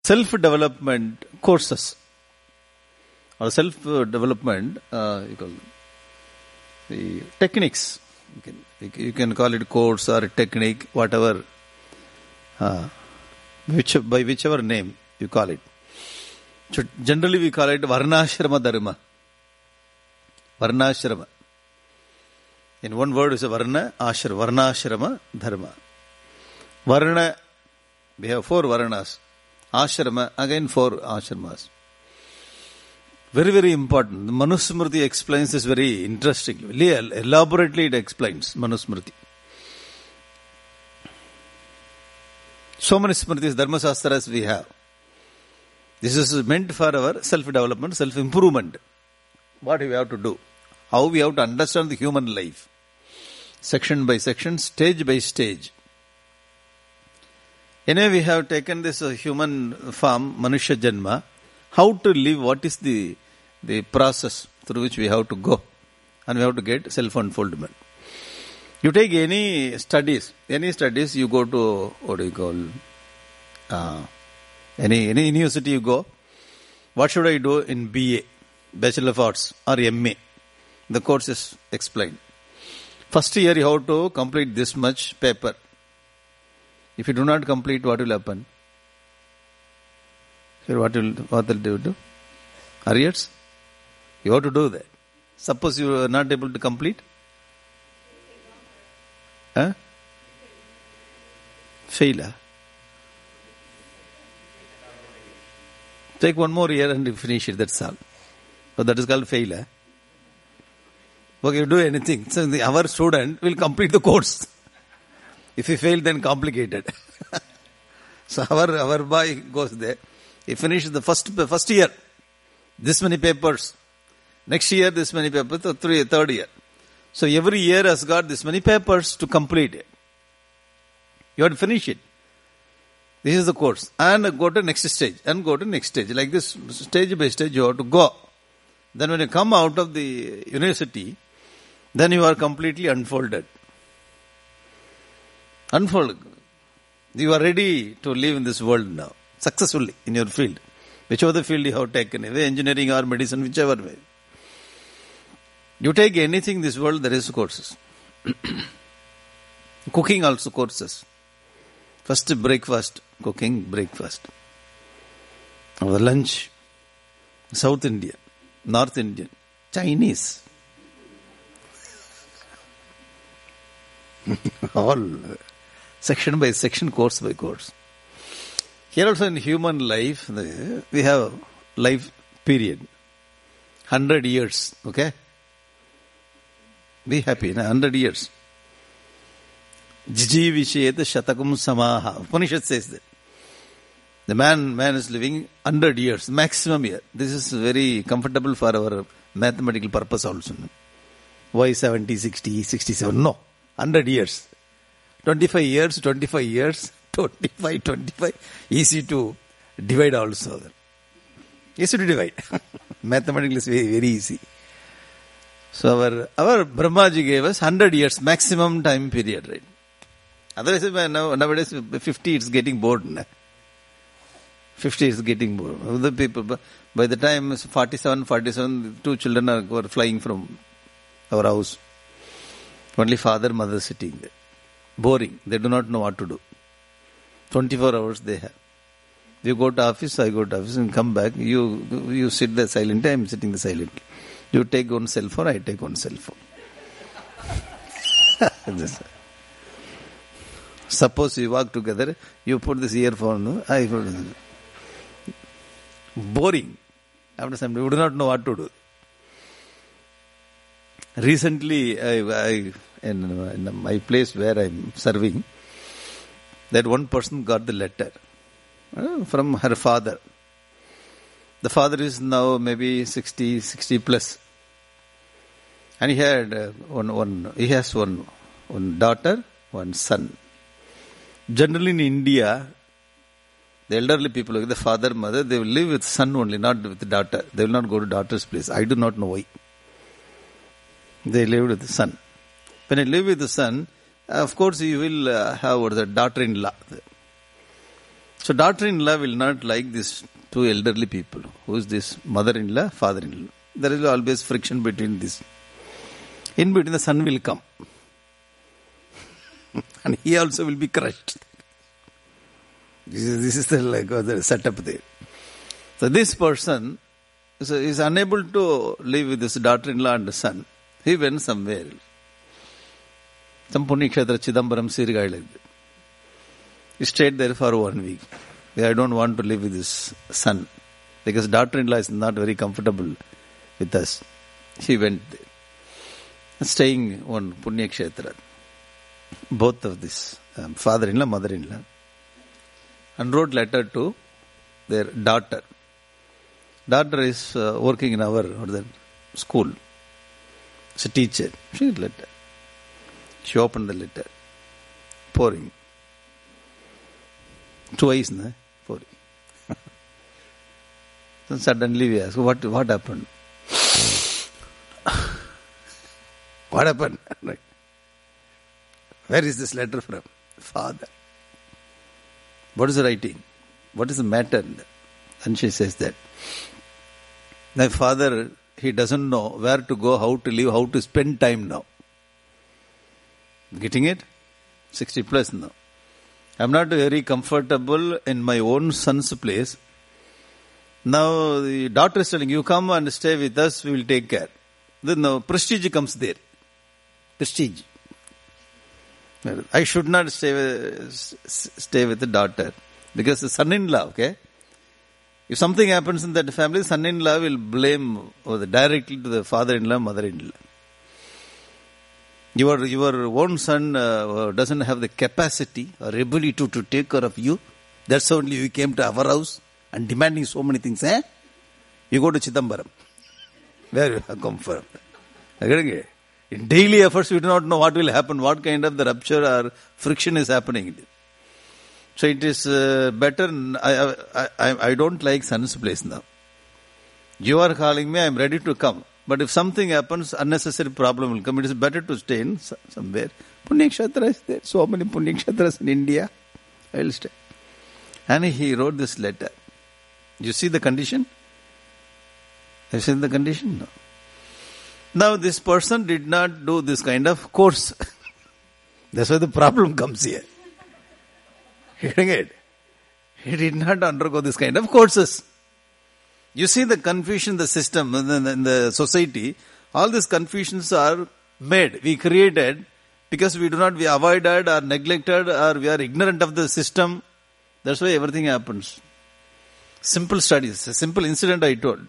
self-development courses or self-development you call the techniques. You can call it course or technique, whatever, by whichever name you call it. So generally we call it Varnashrama Dharma. Varnashrama. In one word is a Varna, Ashrama. Varnashrama Dharma. Varna, we have 4 Varnas. Ashrama, again 4 ashramas. Very, very important. The Manusmriti explains this very interestingly. Elaborately it explains Manusmriti. So many Smritis, Dharma Shastras we have. This is meant for our self-development, self-improvement. What we have to do. How we have to understand the human life. Section by section, stage by stage. Anyway, we have taken this human form, Manusha Janma. How to live, what is the process through which we have to go. And we have to get self-unfoldment. You take any studies, you go to, what do you call, any university you go. What should I do in BA, Bachelor of Arts, or MA? The course is explained. First year you have to complete this much paper. If you do not complete, what will happen? What will you do? Arrears? You have to do that. Suppose you are not able to complete? Fail. Take one more year and finish it, that's all. So that is called failure. Okay, you do anything. So our student will complete the course. If he fail, then complicated. So our boy goes there. He finished the first year. This many papers. Next year, this many papers. Third year. So every year has got this many papers to complete it. You have to finish it. This is the course. And go to next stage. And go to next stage. Like this, stage by stage, you have to go. Then when you come out of the university, then you are completely unfolded. Unfolded. You are ready to live in this world now. Successfully in your field. Whichever the field you have taken, either engineering or medicine, whichever way. You take anything in this world, there is courses. Cooking also courses. First breakfast, cooking, breakfast. Or lunch, South Indian, North Indian, Chinese. All section by section, course by course. Here also in human life, we have life period. 100 years, okay? Be happy, 100 years. Jijivisheta shatakum samaha. Upanishad says that. The man is living 100 years, maximum year. This is very comfortable for our mathematical purpose also. Why 70, 60, 67? No, 100 years. 25 years, 25. Easy to divide also. Easy to divide. Mathematically is very, very easy. So our Brahmaji gave us 100 years, maximum time period, right? Otherwise, nowadays 50 it's getting bored. 50 is getting bored. Other people, by the time 47, 2 children were flying from our house. Only father, mother sitting there. Boring. They do not know what to do. 24 hours they have. You go to office, I go to office and come back. You sit there silently, I am sitting there silently. You take one cell phone, I take one cell phone. Suppose we walk together, you put this earphone, I put this. Boring. After some time, we do not know what to do. Recently, I in my place where I am serving, that one person got the letter from her father. The father is now maybe 60 plus. And he had he has one daughter, one son. Generally in India, the elderly people, like the father, mother, they will live with son only, not with the daughter. They will not go to daughter's place. I do not know why. They live with the son. When you live with the son, of course you will have the daughter-in-law. So daughter-in-law will not like these two elderly people. Who is this? Mother-in-law, father-in-law. There is always friction between this. In between the son will come. And he also will be crushed. This is the setup there. So this person is unable to live with his daughter-in-law and son. He went somewhere. Some Punyakshetra, Chidambaram, Sirigai like that. He stayed there for 1 week. I don't want to live with his son because daughter-in-law is not very comfortable with us. He went there. Staying on Punyakshetra. Both of this, father-in-law, mother-in-law. And wrote letter to their daughter. Daughter is working in our school. She's a teacher. She wrote letter. She opened the letter. Pouring. Twice, na? Pouring. Then suddenly we ask, what happened? What happened? Right. Where is this letter from? Father. What is the writing? What is the matter? And she says that. My father, he doesn't know where to go, how to live, how to spend time now. Getting it? 60 plus now. I'm not very comfortable in my own son's place. Now the daughter is telling you, come and stay with us, we will take care. Then the prestige comes there. Prestige. I should not stay with the daughter. Because the son-in-law, okay? If something happens in that family, son-in-law will blame directly to the father-in-law, mother-in-law. Your own son doesn't have the capacity or ability to take care of you. That's only you came to our house and demanding so many things. You go to Chidambaram. Where you have come from. In daily efforts, we do not know what will happen, what kind of the rupture or friction is happening. So it is better. I don't like son's place now. You are calling me, I am ready to come. But if something happens, unnecessary problem will come. It is better to stay in somewhere. Punyakshetra is there. So many Punyakshetras in India. I will stay. And he wrote this letter. You see the condition? Have you seen the condition? No. Now this person did not do this kind of course. That's why the problem comes here. Hearing it? He did not undergo this kind of courses. You see the confusion in the system, in the society, all these confusions are made. We created because we avoided or neglected or we are ignorant of the system. That's why everything happens. Simple studies, a simple incident I told.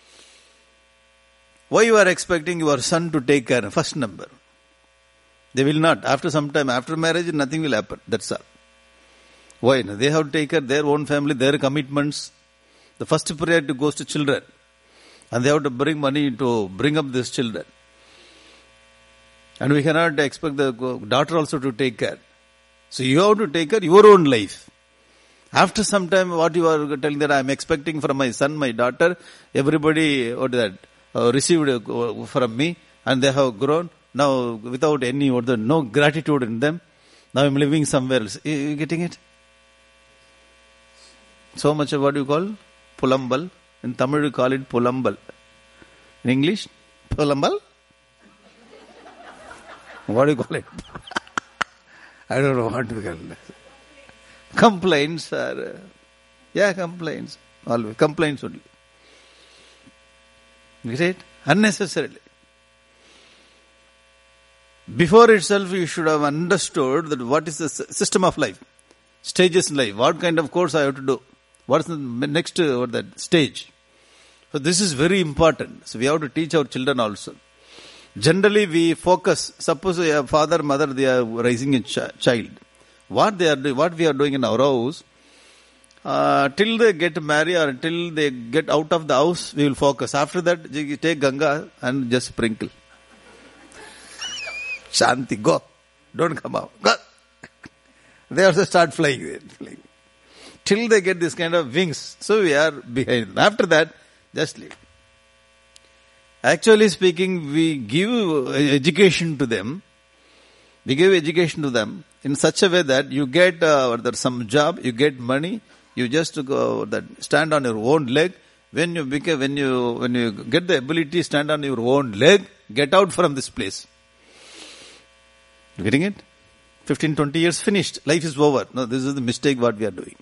Why you are expecting your son to take care? First number. They will not. After some time, after marriage, nothing will happen. That's all. Why? They have to take care of their own family, their commitments. The first priority goes to children. And they have to bring money to bring up these children. And we cannot expect the daughter also to take care. So you have to take care of your own life. After some time, what you are telling that I am expecting from my son, my daughter, everybody received from me and they have grown. Now without any no gratitude in them. Now I am living somewhere else. You getting it? So much of what you call Pulambal. In Tamil you call it Pulambal. In English? Pulambal? What do you call it? I don't know what to call it. Complaints are... complaints. Always. Complaints only. Great? Unnecessarily. Before itself you should have understood that what is the system of life. Stages in life. What kind of course I have to do. What is the next stage? So this is very important. So we have to teach our children also. Generally we focus, suppose a father, mother, they are raising a child. What we are doing in our house, till they get married or till they get out of the house, we will focus. After that, you take Ganga and just sprinkle. Shanti, go. Don't come out. Go. They also start flying. Till they get this kind of wings. So we are behind. After that, just leave. Actually speaking, we give education to them. We give education to them in such a way that you get some job, you get money, You just stand on your own leg. When you get the ability to stand on your own leg, get out from this place. You getting it? 15, 20 years finished. Life is over. No, this is the mistake what we are doing.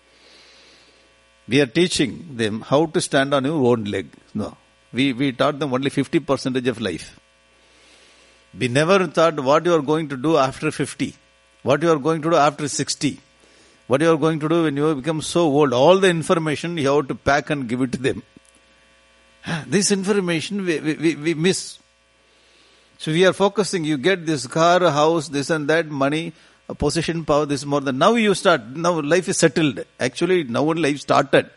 We are teaching them how to stand on your own leg. No. We taught them only 50% of life. We never thought what you are going to do after 50. What you are going to do after 60. What you are going to do when you become so old. All the information you have to pack and give it to them. This information we miss. So we are focusing, you get this car, house, this and that, money, possession, power, this more than. Now you start, now life is settled. Actually, now only life started.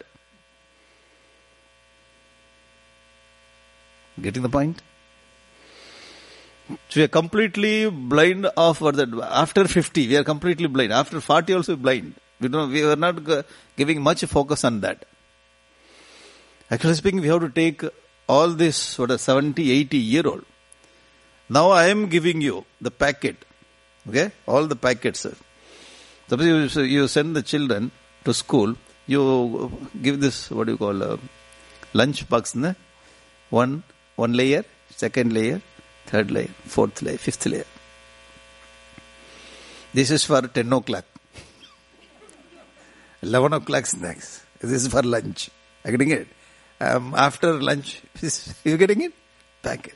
Getting the point? So we are completely blind of that. After 50, we are completely blind. After 40 also blind. We are not giving much focus on that. Actually speaking, we have to take all this 70, 80 year old. Now I am giving you the packet. Okay? All the packets. Suppose you send the children to school, you give this, lunch box. Ne? One layer, second layer, third layer, fourth layer, fifth layer. This is for 10 o'clock. 11 o'clock snacks. This is for lunch. Are you getting it? After lunch, you getting it? Package.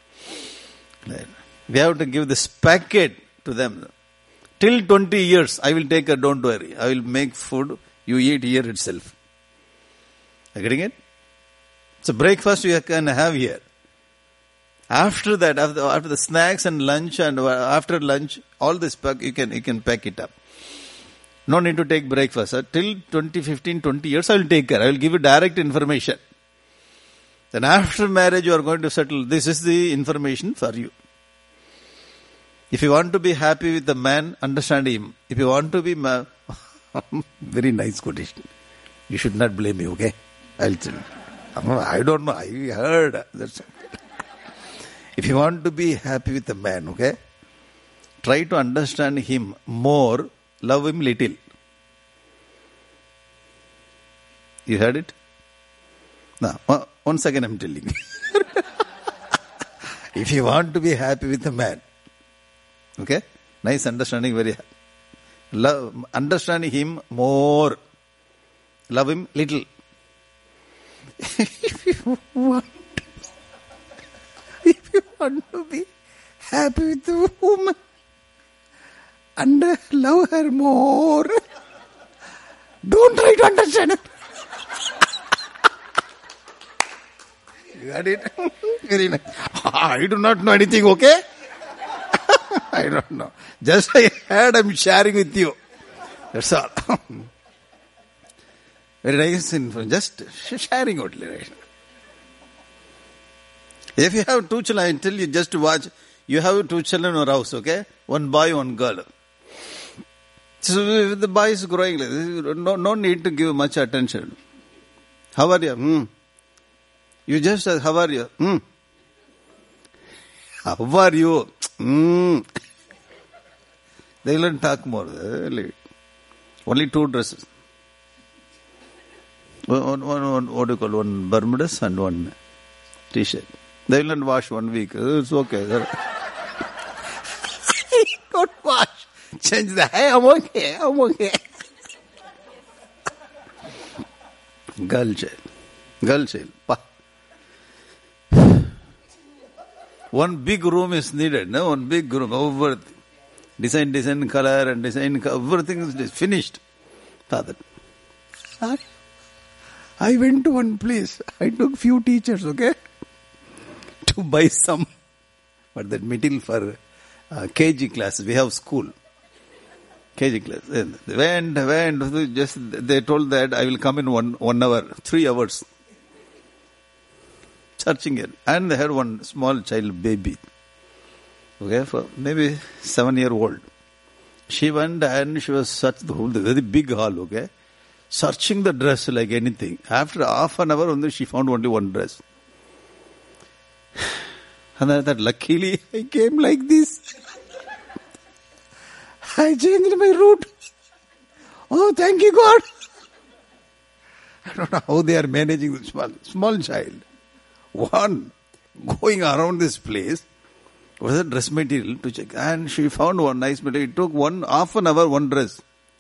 We have to give this packet to them. Till 20 years, I will take care, don't worry. I will make food, you eat here itself. Are you getting it? So breakfast you can have here. After that, after the snacks and lunch and after lunch, all this pack, you can pack it up. No need to take breakfast. Till 15, 20 years, I will take care. I will give you direct information. Then after marriage, you are going to settle. This is the information for you. If you want to be happy with the man, understand him. If you want to be very nice quotation. You should not blame me, okay? I'll tell you. I don't know. I heard. That's it. If you want to be happy with the man, okay? Try to understand him more. Love him little. You heard it? Now, once again I'm telling you. If you want to be happy with a man, okay? Nice understanding, very happy. Love, understand him more. Love him little. If you want to be happy with the woman, and love her more. Don't try to understand her. You got it? Very nice. I do not know anything, okay? I don't know. Just I heard, I'm sharing with you. That's all. Very nice info. Just sharing only, right? If you have 2 children, I tell you just to watch. You have 2 children in your house, okay? 1 boy, 1 girl. So if the boy is growing, no need to give much attention. How are you? You just ask, how are you? How are you? They will talk more. Only 2 dresses. One, what do you call, 1 Bermudas and 1 t-shirt. They will not wash 1 week. It's okay. Don't wash. Change the hair. I'm okay. Girl child. One big room is needed. No, one big room. Over design, color and design. Everything is finished. Father, I went to one place. I took few teachers, okay, to buy some. But that material for KG classes. We have school. KG class. Went. Just they told that I will come in 1 hour, 3 hours. Searching it. And they had one small child, baby. Okay, for maybe 7-year-old. She went and she was such the whole very big hall, okay, searching the dress like anything. After half an hour only, she found only 1 dress. And I thought, luckily I came like this. I changed my route. Oh, thank you, God. I don't know how they are managing the small child. One going around this place was a dress material to check. And she found one nice material. It took half an hour, one dress.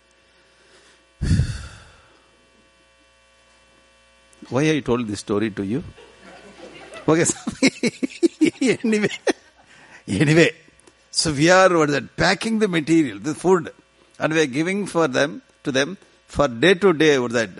Why I told this story to you? Okay, so anyway, so we are packing the material, the food, and we are giving to them for day to day.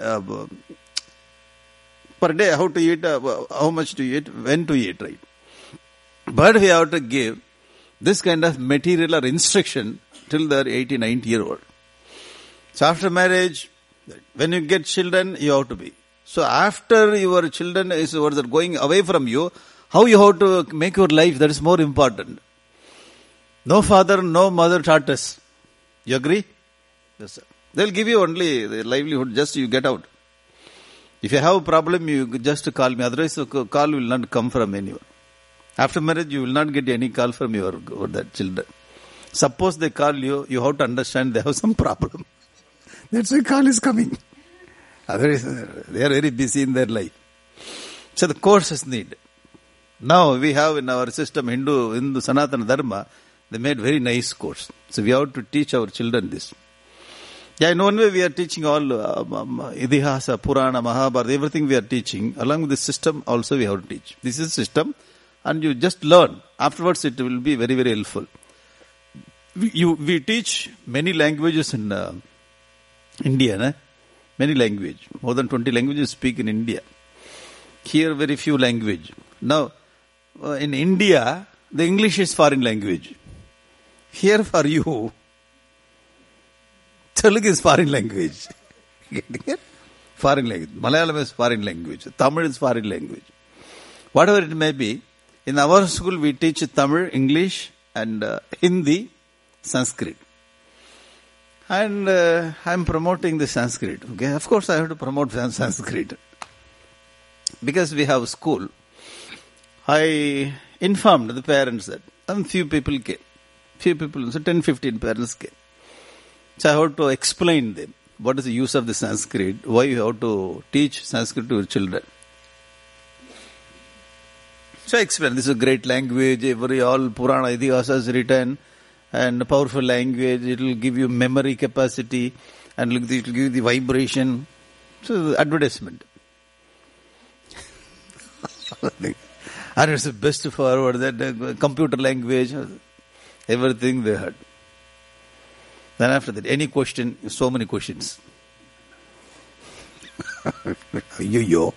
Per day, how to eat, how much to eat, when to eat, right? But we have to give this kind of material or instruction till they're 80, 90 year old. So after marriage, when you get children, you have to be. So after your children is going away from you, how you have to make your life, that is more important. No father, no mother taught us. You agree? Yes, sir. They'll give you only the livelihood, just you get out. If you have a problem, you just call me. Otherwise, the call will not come from anyone. After marriage, you will not get any call from your children. Suppose they call you, you have to understand they have some problem. That's why call is coming. Otherwise, they are very busy in their life. So the course is needed. Now we have in our system, Hindu Sanatana Dharma, they made very nice course. So we have to teach our children this. Yeah, in one way we are teaching all Idihasa, Purana, Mahabharata, everything we are teaching. Along with this system also we have to teach. This is system and you just learn. Afterwards it will be very, very helpful. We teach many languages in India, many languages. More than 20 languages speak in India. Here very few language. Now, in India, the English is foreign language. Here for you, Telugu is foreign language. Foreign language. Malayalam is foreign language. Tamil is foreign language. Whatever it may be, in our school we teach Tamil, English and Hindi, Sanskrit. And I am promoting the Sanskrit. Okay, of course I have to promote Sanskrit. Because we have school, I informed the parents that, and few people came. So 10-15 parents came. So I have to explain them what is the use of the Sanskrit, why you have to teach Sanskrit to your children. So I explained, this is a great language, all Purana Idihasa is written, and powerful language, it will give you memory capacity, and it will give you the vibration. So advertisement. And it's the best for that computer language, everything they heard. Then after that, any question, so many questions. Yo.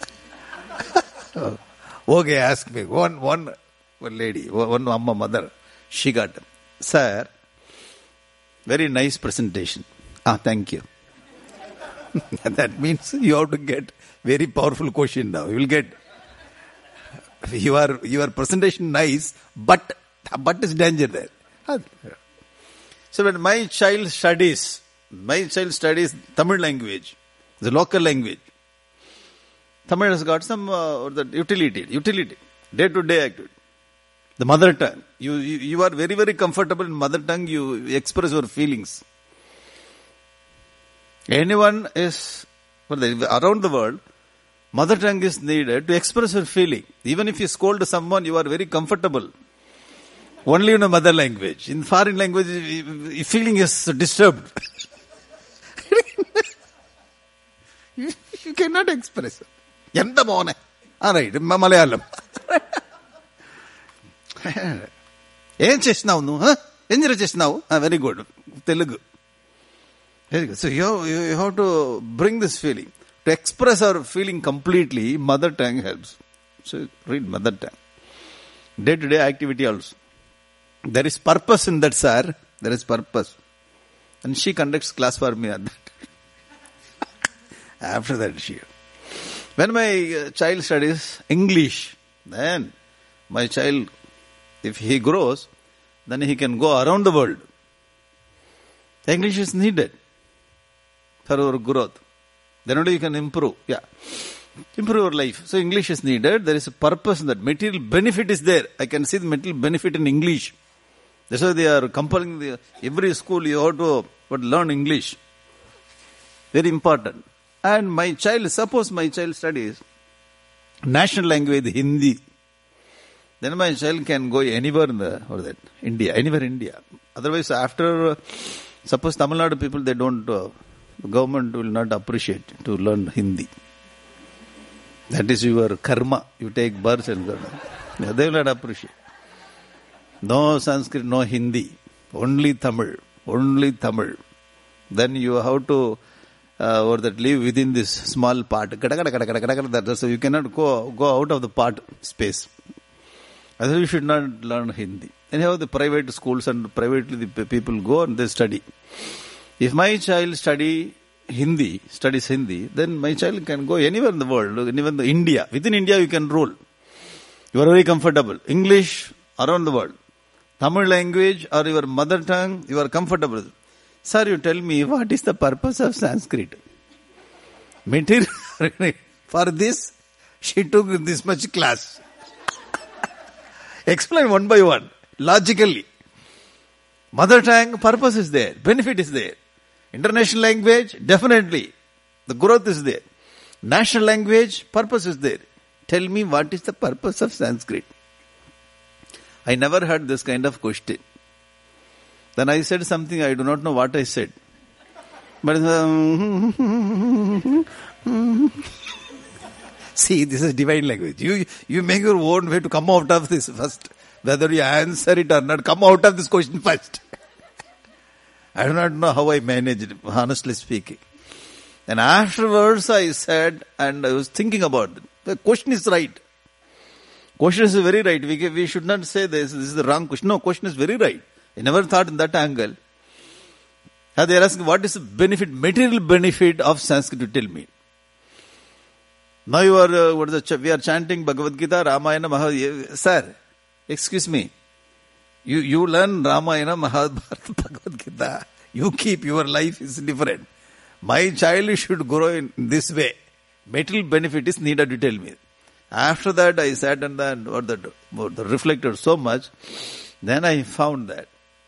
Okay, ask me. One lady, one amma mother, she got, sir, very nice presentation. Thank you. That means you have to get very powerful question now. You will get, your presentation nice, but is danger there. So when my child studies Tamil language, the local language. Tamil has got some utility, day-to-day activity. The mother tongue. You are very, very comfortable in mother tongue, you express your feelings. Anyone is, around the world, mother tongue is needed to express your feeling. Even if you scold someone, you are very comfortable. Only in a mother language. In foreign language, feeling is disturbed. You cannot express it. Yanda mone. Alright, Malayalam. Em chesnavu nu? Enjira chesnavu? Very good. Telugu. Very good. So you have to bring this feeling. To express our feeling completely, mother tongue helps. So read mother tongue. Day-to-day activity also. There is purpose in that, sir. There is purpose. And she conducts class for me at that. After that, when my child studies English, then my child, if he grows, then he can go around the world. English is needed for our growth. Then only you can improve. Yeah. Improve your life. So English is needed. There is a purpose in that. Material benefit is there. I can see the material benefit in English. That's why they are compelling every school you have to learn English. Very important. And suppose my child studies national language Hindi, then my child can go anywhere in India, anywhere in India. Otherwise, after, suppose Tamil Nadu people, they don't, the government will not appreciate to learn Hindi. That is your karma. You take birth and they will not appreciate. No Sanskrit, no Hindi. Only Tamil. Only Tamil. Then you have to live within this small part. So you cannot go out of the part space. Otherwise you should not learn Hindi. Anyhow, the private schools and privately the people go and they study. If my child studies Hindi, then my child can go anywhere in the world, even India. Within India you can rule. You are very comfortable. English around the world. Tamil language or your mother tongue, you are comfortable. Sir, you tell me, what is the purpose of Sanskrit? Material. For this, she took this much class. Explain one by one, logically. Mother tongue, purpose is there, benefit is there. International language, definitely. The growth is there. National language, purpose is there. Tell me what is the purpose of Sanskrit? I never heard this kind of question. Then I said something, I do not know what I said. But see, this is divine language. You make your own way to come out of this first. Whether you answer it or not, come out of this question first. I do not know how I managed it, honestly speaking. And afterwards I said, and I was thinking about it. The question is right. Question is very right. We should not say this is the wrong question. No, question is very right. I never thought in that angle. They are asking, what is the benefit, material benefit of Sanskrit? To tell me. Now you are, we are chanting Bhagavad Gita, Ramayana, Mahabharata. Sir, excuse me. You learn Ramayana, Mahabharata, Bhagavad Gita. You keep, your life is different. My child should grow in this way. Material benefit is needed to tell me. After that, I sat and reflected so much. Then I found that.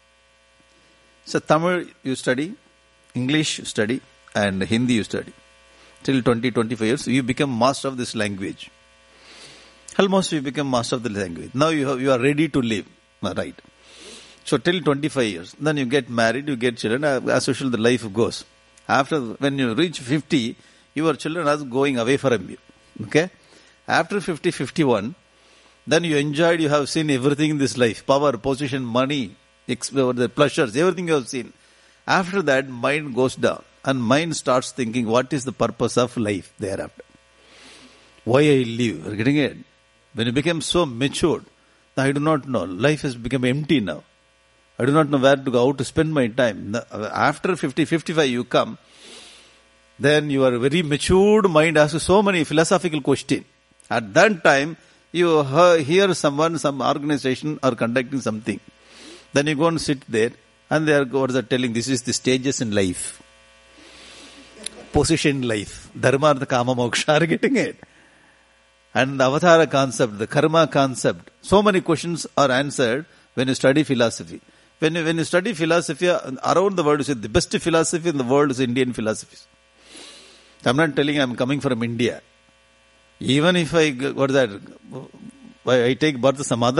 So Tamil you study, English you study, and Hindi you study. Till 20-25 years, you become master of this language. Almost you become master of the language. Now you are ready to live. Right. So till 25 years. Then you get married, you get children. As usual, the life goes. After, when you reach 50, your children are going away from you. Okay? After 50, 51, then you enjoyed, you have seen everything in this life. Power, position, money, the pleasures, everything you have seen. After that, mind goes down. And mind starts thinking, what is the purpose of life thereafter? Why I live? You're getting it? When you become so matured, I do not know. Life has become empty now. I do not know where to go, how to spend my time. After 50, 55 you come, then your very matured mind asks so many philosophical questions. At that time, you hear someone, some organization are conducting something. Then you go and sit there and they are telling this is the stages in life. Position in life. Dharma, Artha, Kama, Moksha, are getting it. And the avatara concept, the karma concept. So many questions are answered when you study philosophy. When you study philosophy, around the world, you say the best philosophy in the world is Indian philosophy. I'm not telling I'm coming from India. Even if I take birth some other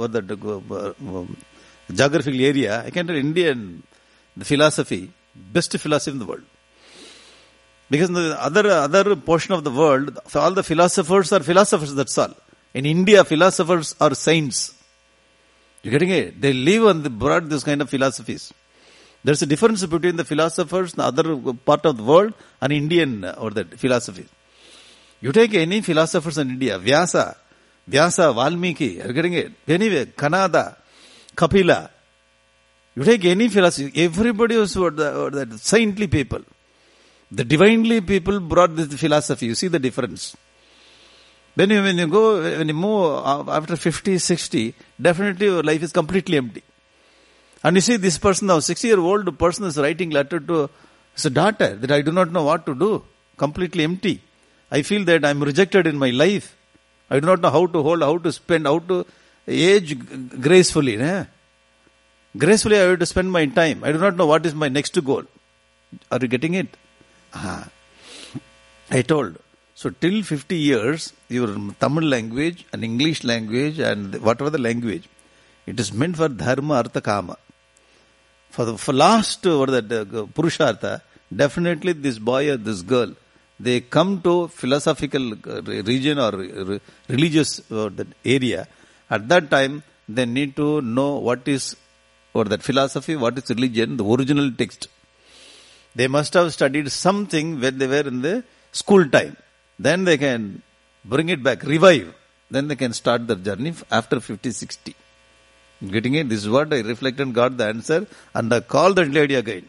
geographical area, I can tell Indian the philosophy, best philosophy in the world. Because in the other portion of the world, all the philosophers are philosophers, that's all. In India, philosophers are saints. You're getting it? They live and they brought this kind of philosophies. There's a difference between the philosophers in the other part of the world and Indian philosophy. You take any philosophers in India, Vyasa, Valmiki, you're getting it? Anyway, Kanada, Kapila. You take any philosophy, everybody was the saintly people. The divinely people brought this philosophy. You see the difference. When you move after 50, 60, definitely your life is completely empty. And you see this person now, 60-year-old person is writing letter to his daughter that I do not know what to do. Completely empty. I feel that I am rejected in my life. I do not know how to hold, how to spend, how to age gracefully. Gracefully I have to spend my time. I do not know what is my next goal. Are you getting it? I told. So till 50 years, your Tamil language and English language and whatever the language, it is meant for dharma, artha, kama. For last, Purushartha, definitely this boy or this girl, they come to philosophical region or religious that area. At that time, they need to know what is, or that philosophy, what is religion, the original text. They must have studied something when they were in the school time. Then they can bring it back, revive. Then they can start their journey after 50, 60. Getting it? This is what I reflected and got the answer. And I called that lady again.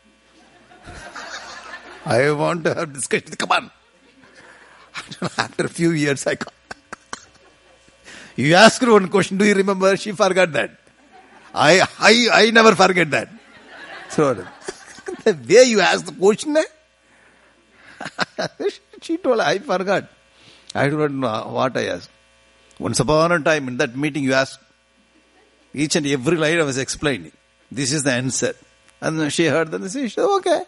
I want to have discussion. Come on. After a few years, I call. You ask her one question, do you remember? She forgot that. I never forget that. So, the way you ask the question, she told, I forgot. I don't know what I asked. Once upon a time, in that meeting, you asked. Each and every line I was explaining. This is the answer. And she heard that, she said, okay.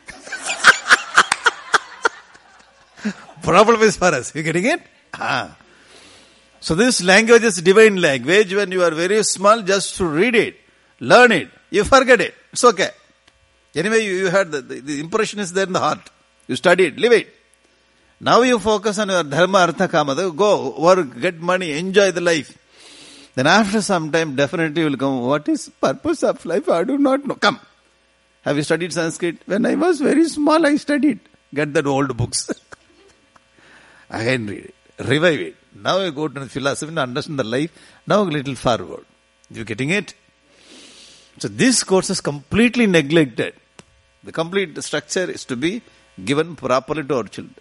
Problem is for us. You getting it? So this language is divine language. When you are very small, just to read it, learn it, you forget it. It's okay. Anyway, you heard the impression is there in the heart. You study it, live it. Now you focus on your dharma, artha, kama. Go, work, get money, enjoy the life. Then after some time, definitely you will come, what is purpose of life? I do not know. Come. Have you studied Sanskrit? When I was very small, I studied. Get that old books. Again read it. Revive it. Now you go to the philosophy and understand the life. Now a little forward. You getting it? So this course is completely neglected. The complete structure is to be given properly to our children.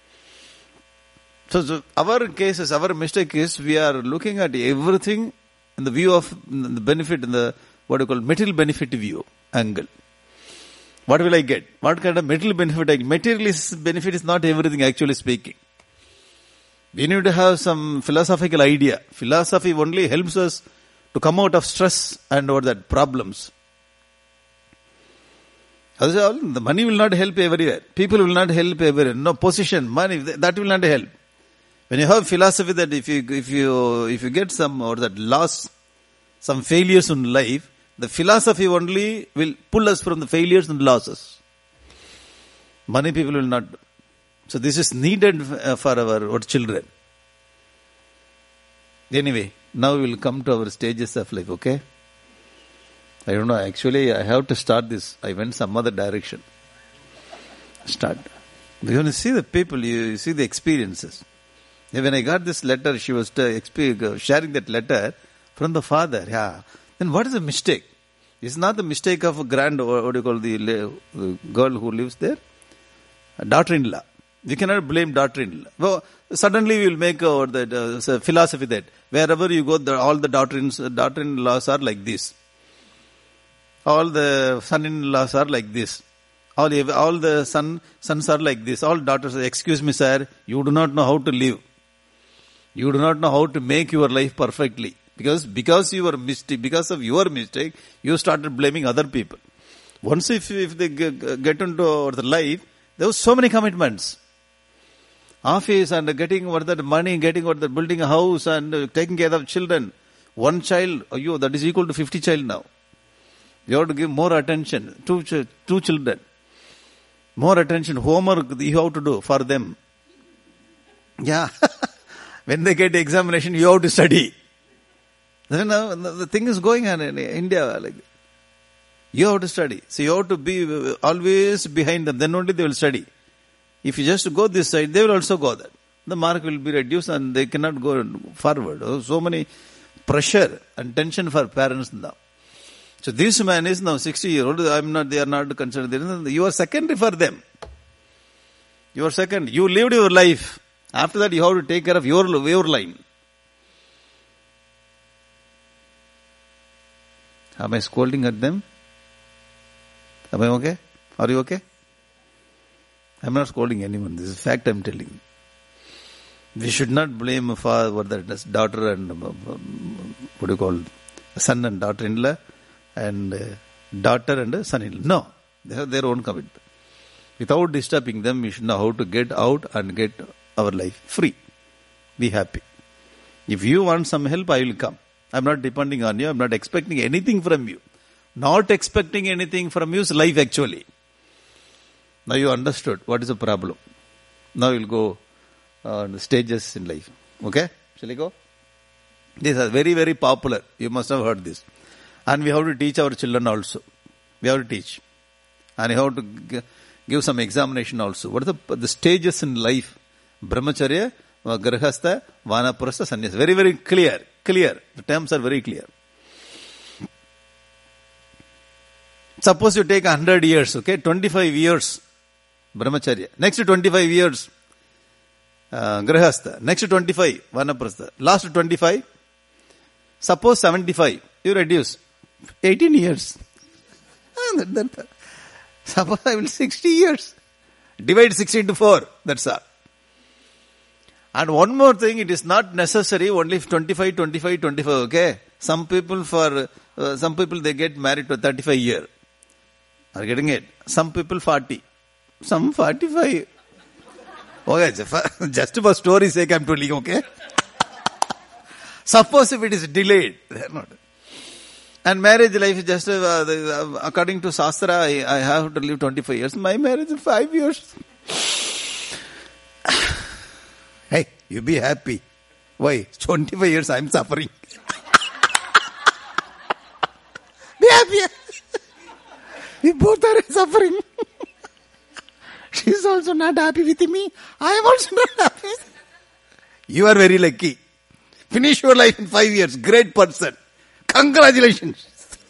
So our cases, our mistake is we are looking at everything in the view of the benefit, in the what you call material benefit view angle. What will I get? What kind of material benefit I get? Material benefit is not everything, actually speaking. We need to have some philosophical idea. Philosophy only helps us to come out of stress and or that problems. The money will not help everywhere. People will not help everywhere. No position, money, that will not help. When you have philosophy that if you get some or that loss, some failures in life, the philosophy only will pull us from the failures and losses. Many people will not. So this is needed for our children. Anyway, now we will come to our stages of life, okay? I don't know, actually I have to start this. I went some other direction. Start. When you see the people, you see the experiences. When I got this letter, she was sharing that letter from the father. Yeah. Then what is the mistake? It's not the mistake of a what do you call the girl who lives there? A daughter-in-law. You cannot blame daughter-in-law. Well, suddenly we will make that philosophy that wherever you go, all the daughter-in-laws are like this. All the son-in-laws are like this. All the sons are like this. All daughters say, excuse me sir, you do not know how to live. You do not know how to make your life perfectly. Because of your mistake, you started blaming other people. Once if they get into the life, there were so many commitments. Office and getting over that money, getting over that building a house and taking care of children. One child, that is equal to 50 child now. You have to give more attention. Two children. More attention. Homework you have to do for them. Yeah. When they get examination, you have to study. Then the thing is going on in India. Like, you have to study. So you have to be always behind them. Then only they will study. If you just go this side, they will also go there. The mark will be reduced and they cannot go forward. So many pressure and tension for parents now. So this man is now 60-year-old. They are not considered. You are secondary for them. You are second. You lived your life. After that, you have to take care of your line. Am I scolding at them? Am I okay? Are you okay? I'm not scolding anyone. This is fact I'm telling you. We should not blame father, daughter and what do you call son and daughter-in-law and daughter and son-in-law. No, they have their own commitment. Without disturbing them, we should know how to get out and get our life free. Be happy. If you want some help, I will come. I'm not depending on you. I'm not expecting anything from you. Not expecting anything from you is life actually. Now you understood what is the problem. Now we'll go on the stages in life. Okay? Shall we go? These are very, very popular. You must have heard this. And we have to teach our children also. We have to teach. And you have to give some examination also. What are the stages in life? Brahmacharya, Grihastha, Vanaprastha, Sannyasa. Very, very clear. Clear. The terms are very clear. Suppose you take 100 years, okay? 25 years, Brahmacharya. Next 25 years, Grihastha. Next 25, Vanaprastha. Last 25, suppose 75, you reduce. 18 years. Suppose I will 60 years. Divide 60 into 4. That's all. And one more thing, it is not necessary only 25, 25, 25, okay? Some people they get married to 35 years. Are you getting it? Some people 40. Some 45. Okay, just for story's sake I am telling, okay? Suppose if it is delayed, they are not. And marriage life is just, according to Shastra, I have to live 25 years. My marriage is 5 years. Hey, you be happy. Why? 25 years I am suffering. Be happy. We both are suffering. She is also not happy with me. I am also not happy. You are very lucky. Finish your life in 5 years. Great person. Congratulations.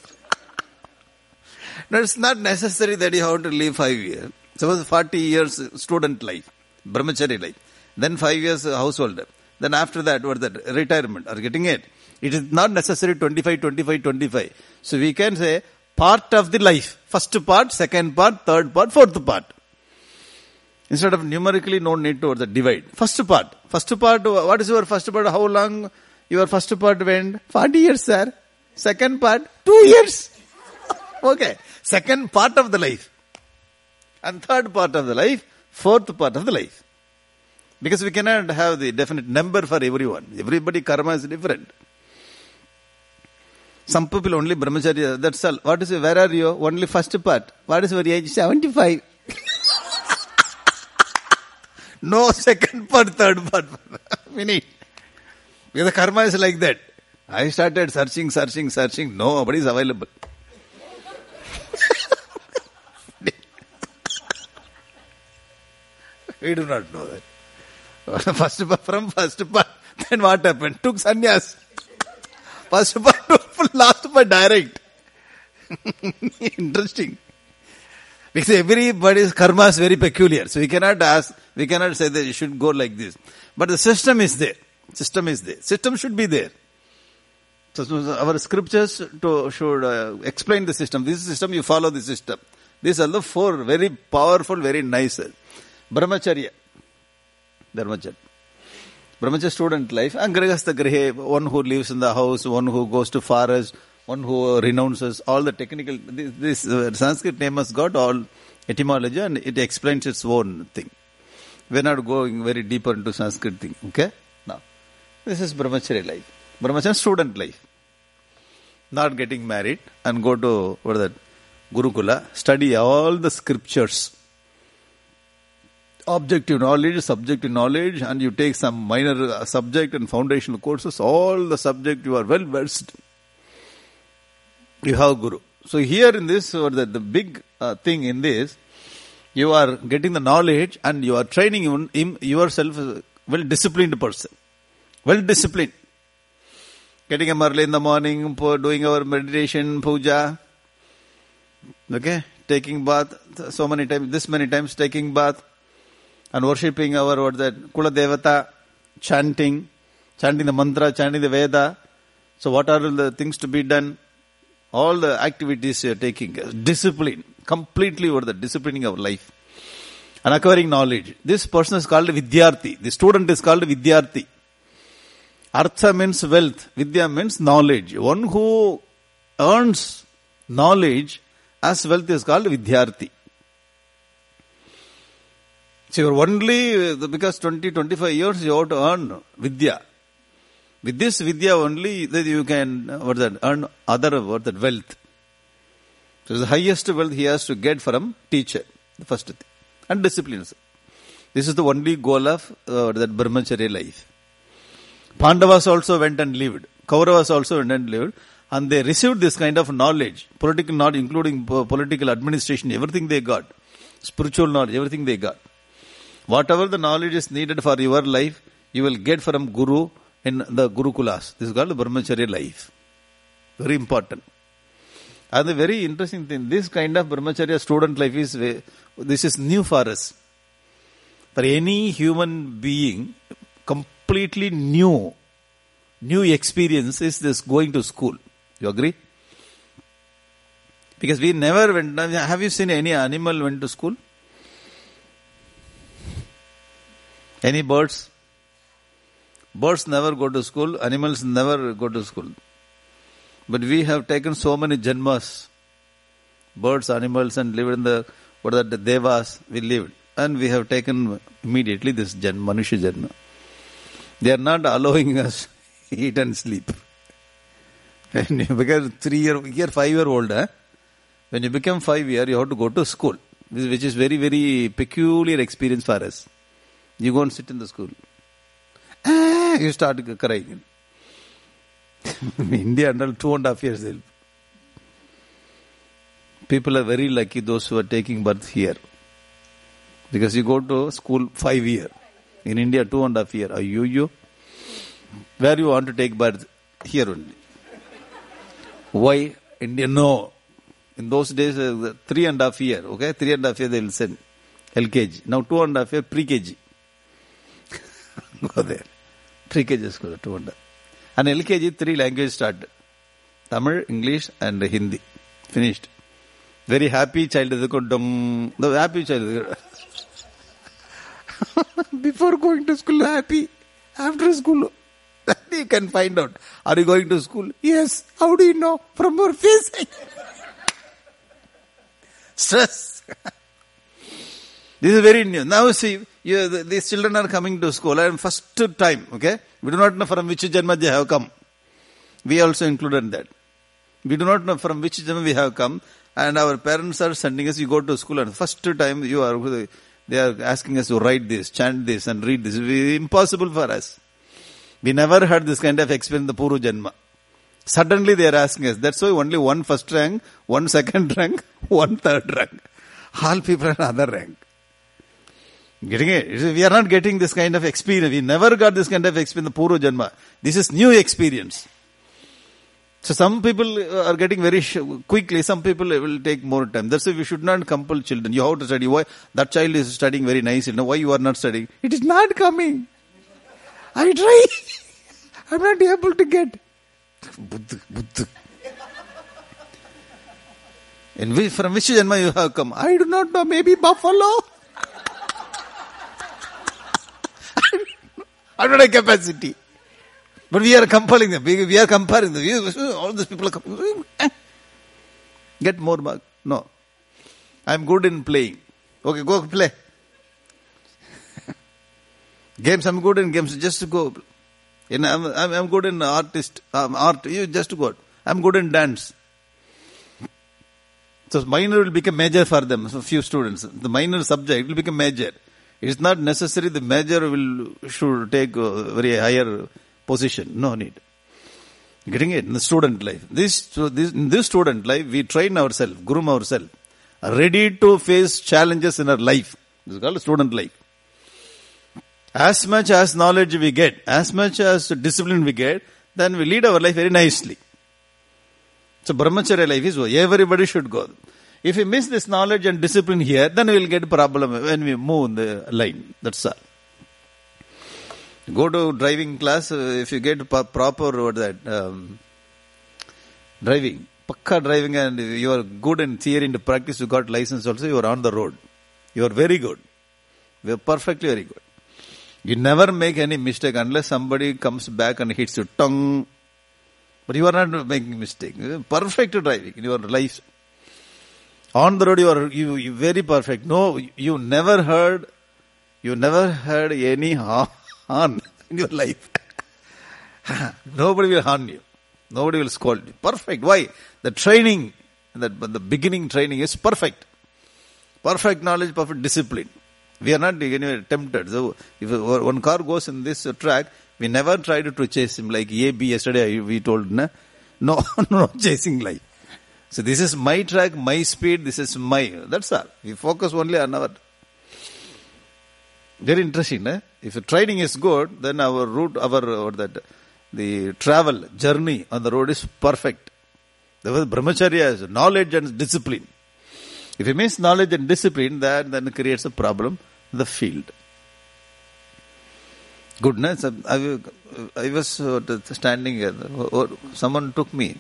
No, it's not necessary that you have to live 5 years. Suppose 40 years student life, brahmachari life. Then 5 years householder. Then after that, what is that? Retirement. Are you getting it? It is not necessary 25, 25, 25. So we can say part of the life. First part, second part, third part, fourth part. Instead of numerically, no need to divide. First part. First part, what is your first part? How long your first part went? 40 years, sir. Second part, 2 years. Okay. Second part of the life. And third part of the life, fourth part of the life. Because we cannot have the definite number for everyone. Everybody karma is different. Some people only brahmacharya, that's all. What is, where are you? Only first part. What is your age? 75. No second part, third part. Finish. Because the karma is like that. I started searching. Nobody is available. We do not know that. From first part, then what happened? Took sannyas. First part to last part direct. Interesting. Because everybody's karma is very peculiar. So we cannot say that you should go like this. But the system is there. System should be there. So our scriptures should explain the system. This system, you follow the system. These are the 4 very powerful, very nice. Brahmacharya. Brahmacharya student life. And Grihastha Grihe, one who lives in the house, one who goes to forest, one who renounces all the technical. This Sanskrit name has got all etymology and it explains its own thing. We are not going very deeper into Sanskrit thing. Okay? Now, this is Brahmacharya life. Brahmacharya student life. Not getting married and go to Gurukula, study all the scriptures. Objective knowledge, subjective knowledge, and you take some minor subject and foundational courses, all the subject you are well versed. You have Guru. So here in this, the big thing in this, you are getting the knowledge and you are training yourself as a well-disciplined person. Well-disciplined. Getting up early in the morning, doing our meditation, puja. Okay? Taking bath so many times, this many times taking bath. And worshipping our Kula Devata, chanting the mantra, chanting the Veda. So what are the things to be done? All the activities you are taking. Discipline. Completely over the disciplining of life. And acquiring knowledge. This person is called Vidyarthi. The student is called Vidyarthi. Artha means wealth. Vidya means knowledge. One who earns knowledge as wealth is called Vidyarthi. So you're only, because 20-25 years you have to earn vidya. With this vidya only, that you can, earn other, wealth. So the highest wealth he has to get from teacher, the first thing. And discipline. This is the only goal of that brahmacharya life. Pandavas also went and lived. Kauravas also went and lived. And they received this kind of knowledge, political knowledge, including political administration, everything they got. Spiritual knowledge, everything they got. Whatever the knowledge is needed for your life, you will get from Guru in the Gurukulas. This is called the brahmacharya life. Very important. And the very interesting thing, this kind of brahmacharya student life this is new for us. For any human being, completely new experience is this going to school. You agree? Because we never went. Have you seen any animal went to school? Any birds? Birds never go to school. Animals never go to school. But we have taken so many janmas. Birds, animals, and live in the devas. We lived. And we have taken immediately this manusha janma. They are not allowing us eat and sleep. Because 5-year-old, when you become 5-year, you have to go to school, which is very, very peculiar experience for us. You go and sit in the school. You start crying. In India, until 2.5 years, people are very lucky, those who are taking birth here. Because you go to school 5 years. In India, 2.5 years. Are you? Where you want to take birth? Here only. Why? India, no. In those days, 3.5 years, okay? 3.5 years they will send LKG. Now 2.5 years, pre-KG. Go there. Pre-KG school, 2.5. And LKG, 3 languages started. Tamil, English and Hindi. Finished. Very happy child. The happy child. Before going to school, happy. After school, you can find out. Are you going to school? Yes. How do you know? From your face. Stress. This is very new. Now see, these children are coming to school and first time, okay? We do not know from which janma they have come. We also included that. We do not know from which janma we have come, and our parents are sending us, you go to school and first time they are asking us to write this, chant this and read this. It is impossible for us. We never had this kind of experience in the Puru Janma. Suddenly they are asking us. That's why only 1 first rank, 1 second rank, 1 third rank. All people are other rank. Getting it? We are not getting this kind of experience. We never got this kind of experience in the Puru Janma. This is new experience. So some people are getting very quickly. Some people will take more time. That's why we should not compel children. You have to study. Why? That child is studying very nicely. Now why you are not studying? It is not coming. I try. I'm not able to get. Buddha. And from which janma you have come? I do not know. Maybe buffalo. I don't have capacity. But we are compelling them. We are comparing them. All these people are coming. Get more mark. No. I'm good in playing. Okay, go play. Games, I'm good in games. Just go. I'm good in art. You just go. I'm good in dance. So minor will become major for them. So few students. The minor subject will become major. It is not necessary the major should take a very higher position. No need. Getting it? In the student life. In this student life, we train ourselves, groom ourselves, ready to face challenges in our life. This is called student life. As much as knowledge we get, as much as discipline we get, then we lead our life very nicely. So brahmacharya life is what everybody should go. If we miss this knowledge and discipline here, then we will get a problem when we move in the line. That's all. Go to driving class, if you get proper driving, pakka driving, and you are good in theory and practice, you got license also, you are on the road. You are very good. You are perfectly very good. You never make any mistake unless somebody comes back and hits you, tongue. But you are not making mistake. Perfect driving in your life. On the road you are very perfect. No, you never heard You never heard any harm in your life. Nobody will harm you. Nobody will scold you. Perfect. Why? The training, the beginning training is perfect. Perfect knowledge, perfect discipline. We are not anyway tempted. So if one car goes in this track, we never try to chase him like A, B. Yesterday we told, no, no chasing like. So this is my track, my speed, this is my, that's all. We focus only on our. Very interesting, If the training is good, then our route, the travel, journey on the road is perfect. There was brahmacharya is knowledge and discipline. If you miss knowledge and discipline, that then creates a problem in the field. Goodness, I was standing here. Someone took me.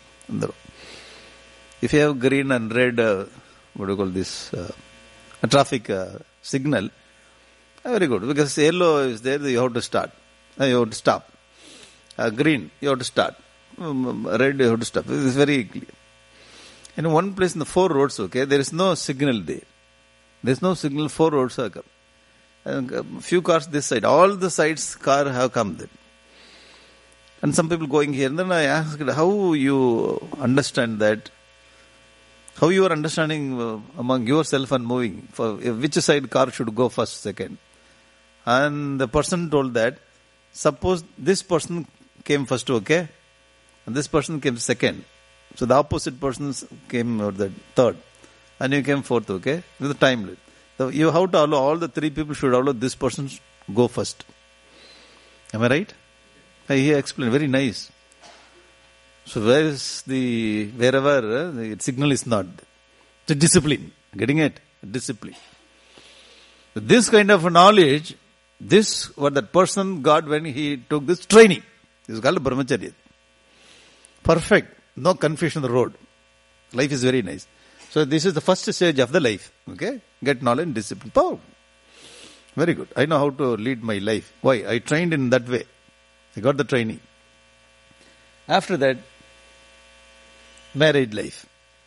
If you have green and red, what do you call this, a traffic signal, very good. Because yellow is there, you have to start. You have to stop. Green, you have to start. Red, you have to stop. This is very clear. In one place in the 4 roads, okay, there is no signal there. There is no signal, 4 roads are come. And few cars this side. All the sides car have come there. And some people going here. And then I asked, how you understand that? How you are understanding among yourself and moving? For which side car should go first, second? And the person told that, suppose this person came first, okay? And this person came second. So the opposite person came the third. And you came fourth, okay? With the time limit. So you have to allow, all the 3 people should allow this person go first. Am I right? He explained, very nice. So wherever the signal is not. The discipline. Getting it? Discipline. So this kind of knowledge, this what that person got when he took this training. This is called brahmacharya. Perfect. No confusion on the road. Life is very nice. So this is the first stage of the life. Okay? Get knowledge and discipline. Power. Very good. I know how to lead my life. Why? I trained in that way. I got the training. After that, married life.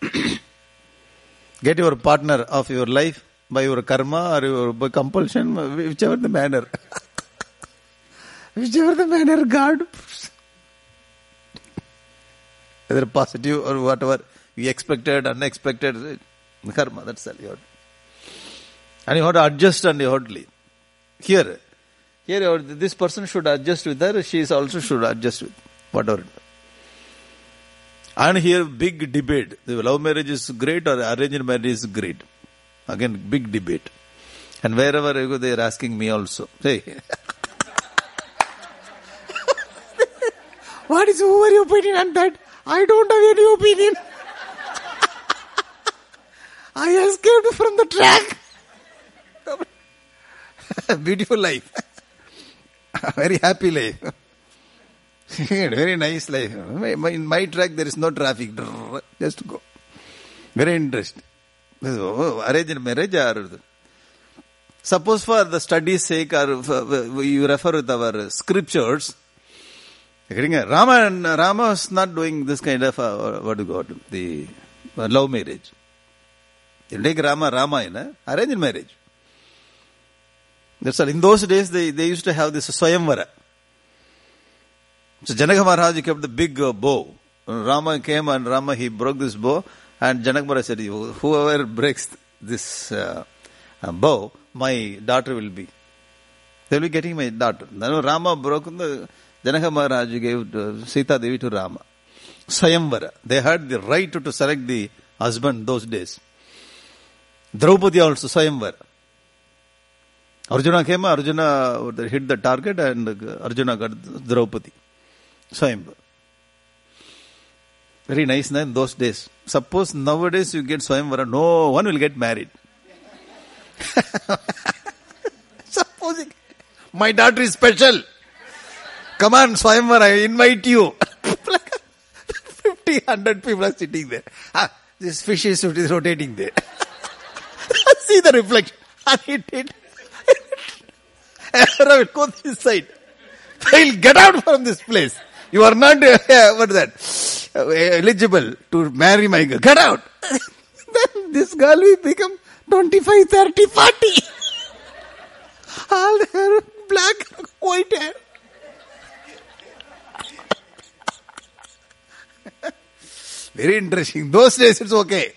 Get your partner of your life by your karma or by compulsion, whichever the manner. Whichever the manner God. Whether positive or whatever you expected, unexpected, karma, that's all you have to. And you have to adjust and you have to leave. Here, this person should adjust with her, she also should adjust with whatever. And here, big debate. The love marriage is great or arranged marriage is great. Again, big debate. And wherever I go, they are asking me also. Hey. What is your opinion on that? I don't have any opinion. I escaped from the track. Beautiful life. Very happy life. Very nice life. In my track there is no traffic. Just go. Very interesting. Arranged marriage or suppose for the study's sake or you refer with our scriptures. Rama is not doing this kind of the love marriage. You take Ramayana, arranged marriage. That's all. In those days they used to have this Swayamvara. So Janaka Maharaj kept the big bow. Rama came and he broke this bow, and Janaka Maharaj said, whoever breaks this bow, my daughter will be. They will be getting my daughter. Then Rama broke the Janaka Maharaj gave Sita Devi to Rama. Swayamvara. They had the right to select the husband those days. Draupadi also Swayamvara. Arjuna came, Arjuna hit the target and Arjuna got Draupadi. Swayamvara. Very nice in those days. Suppose nowadays you get Swayamvara, no one will get married. Supposing my daughter is special. Come on, Swayamvara, I invite you. 50, 100 people are sitting there. This fish is rotating there. See the reflection. And it did. I will go this side. I will get out from this place. You are not eligible to marry my girl. Get out. Then this girl will become 25, 30, 40. All the hair, black, white hair. Very interesting. Those days it's okay.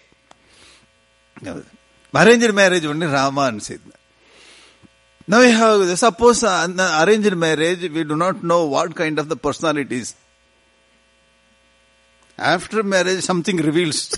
Arranged marriage only Rama and Sita. Now we have, suppose arranged marriage, we do not know what kind of the personalities. After marriage, something reveals.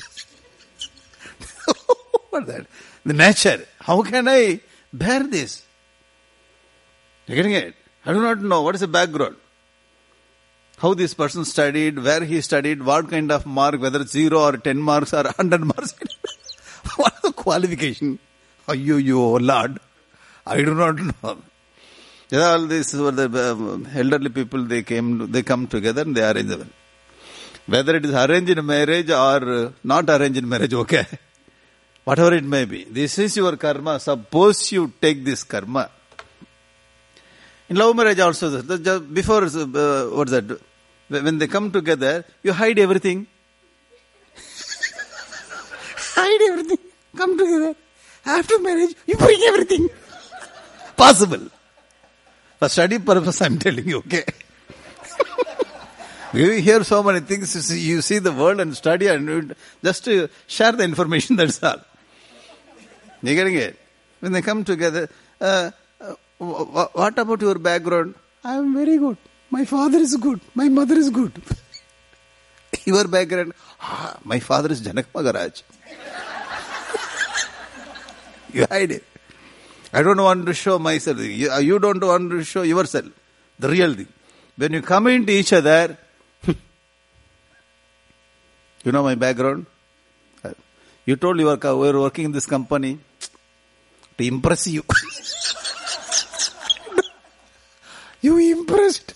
What that? The nature. How can I bear this? You getting it? I do not know. What is the background? How this person studied, where he studied, what kind of mark, whether it's 0 or 10 marks or 100 marks. What is the qualification? You Lord. I do not know. All these were the elderly people, they come together and they arrange them. Whether it is arranged marriage or not arranged marriage, okay. Whatever it may be. This is your karma. Suppose you take this karma. In love marriage also, before, what's that? When they come together, you hide everything. Hide everything. Come together. After marriage, you bring everything. Possible. For study purpose, I'm telling you, okay? You hear so many things, you see the world and study and just to share the information, that's all. You getting it? When they come together, what about your background? I am very good. My father is good. My mother is good. Your background? My father is Janak Maharaj. You hide it. I don't want to show myself. You don't want to show yourself. The real thing. When you come into each other, you know my background? You told you were working in this company to impress you. You impressed.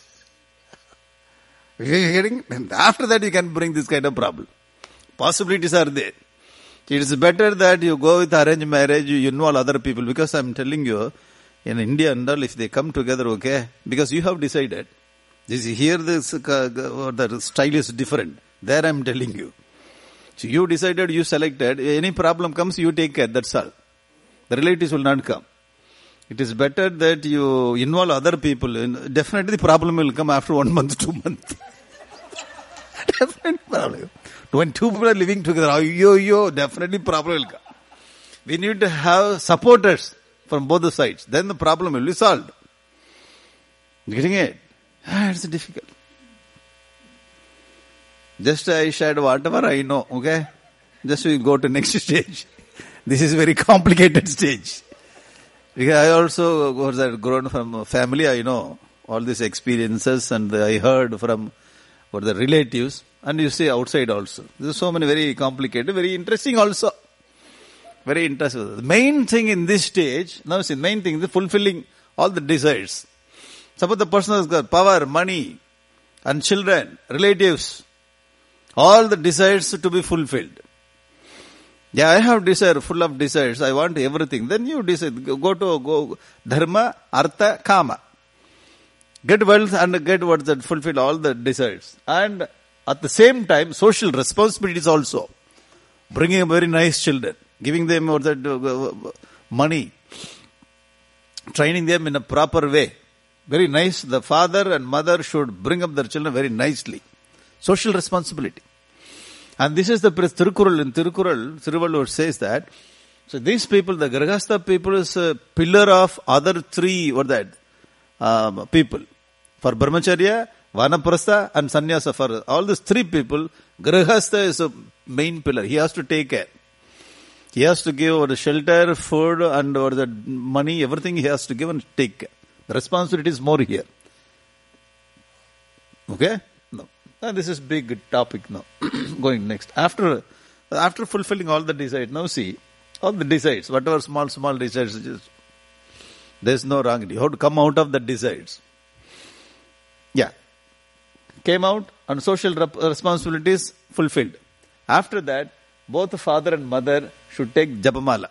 And after that you can bring this kind of problem. Possibilities are there. It is better that you go with arranged marriage, you involve other people, because I am telling you, in India and all, if they come together, okay, because you have decided, here the style is different. There I am telling you. So you decided, you selected, any problem comes, you take care, that's all. The relatives will not come. It is better that you involve other people. Definitely the problem will come after 1 month, 2 months. Definitely problem. When two people are living together, definitely problem will come. We need to have supporters from both the sides. Then the problem will be solved. Getting it? It's difficult. Just I shared whatever I know, okay? Just we go to next stage. This is very complicated stage. Because I also grown from a family, I know all these experiences, and I heard from the relatives, and you see outside also. There's so many very complicated, very interesting also. Very interesting. The main thing in this stage, now see, main thing is fulfilling all the desires. Suppose the person has got power, money, and children, relatives, all the desires to be fulfilled. Yeah, I have desire, full of desires. I want everything. Then you decide, go dharma, artha, kama. Get wealth and get what that fulfill all the desires. And at the same time, social responsibilities also. Bringing very nice children, giving them money, training them in a proper way. Very nice. The father and mother should bring up their children very nicely. Social responsibility. And this is the Tirukkural. In Tirukkural, Thiruvalur says that, so these people, the Grihastha people is a pillar of other three, people. For Brahmacharya, Vanaprastha and Sannyasa, for all these three people, Grihastha is a main pillar. He has to take care. He has to give the shelter, food and the money, everything he has to give and take care. The responsibility is more here. Okay? No. And this is big topic now. Going next. After fulfilling all the desires, now see, all the desires, whatever small desires, there is no wrong. You have to come out of the desires. Yeah. Came out and social responsibilities fulfilled. After that, both the father and mother should take Japamala.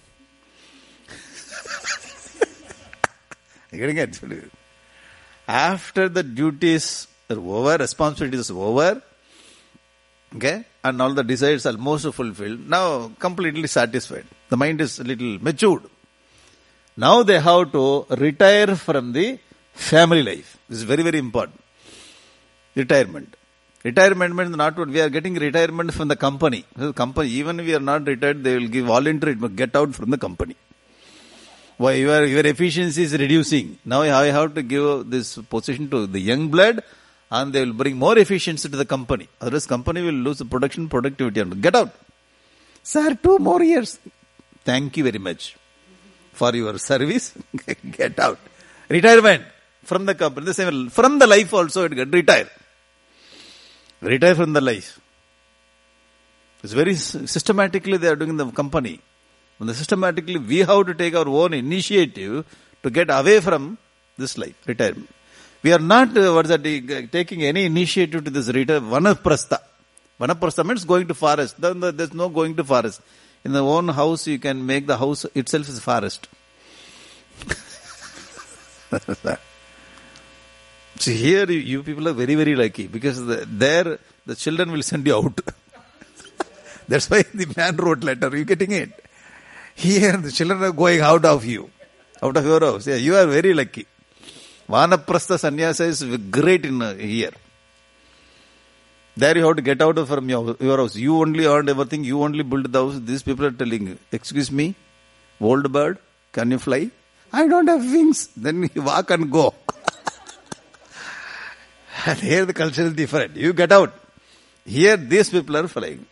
You're getting it? After the duties are over, responsibilities are over, okay, and all the desires are almost fulfilled, now completely satisfied. The mind is a little matured. Now they have to retire from the family life. This is very, very important. Retirement. Retirement means not what we are getting retirement from the company. The company, even if we are not retired, they will give voluntary, get out from the company. Why your efficiency is reducing. Now I have to give this position to the young blood, and they will bring more efficiency to the company. Otherwise, company will lose the productivity. Get out. Sir, 2 more years. Thank you very much for your service. Get out. Retirement from the company. The same from the life also it get retire. Retire from the life. It's very systematically they are doing in the company. And systematically we have to take our own initiative to get away from this life, retirement. We are not taking any initiative to this retirement. Vanaprastha. Vanaprastha means going to forest. There's no going to forest. In the own house, you can make the house itself as forest. See, here you people are very, very lucky because there the children will send you out. That's why the man wrote letter. Are you getting it? Here the children are going out of you, out of your house. Yeah, you are very lucky. Vanaprastha sannyasa is great in here. There you have to get out from your house. You only earned everything. You only built the house. These people are telling you, excuse me, old bird, can you fly? I don't have wings. Then you walk and go. And here the culture is different. You get out. Here these people are flying.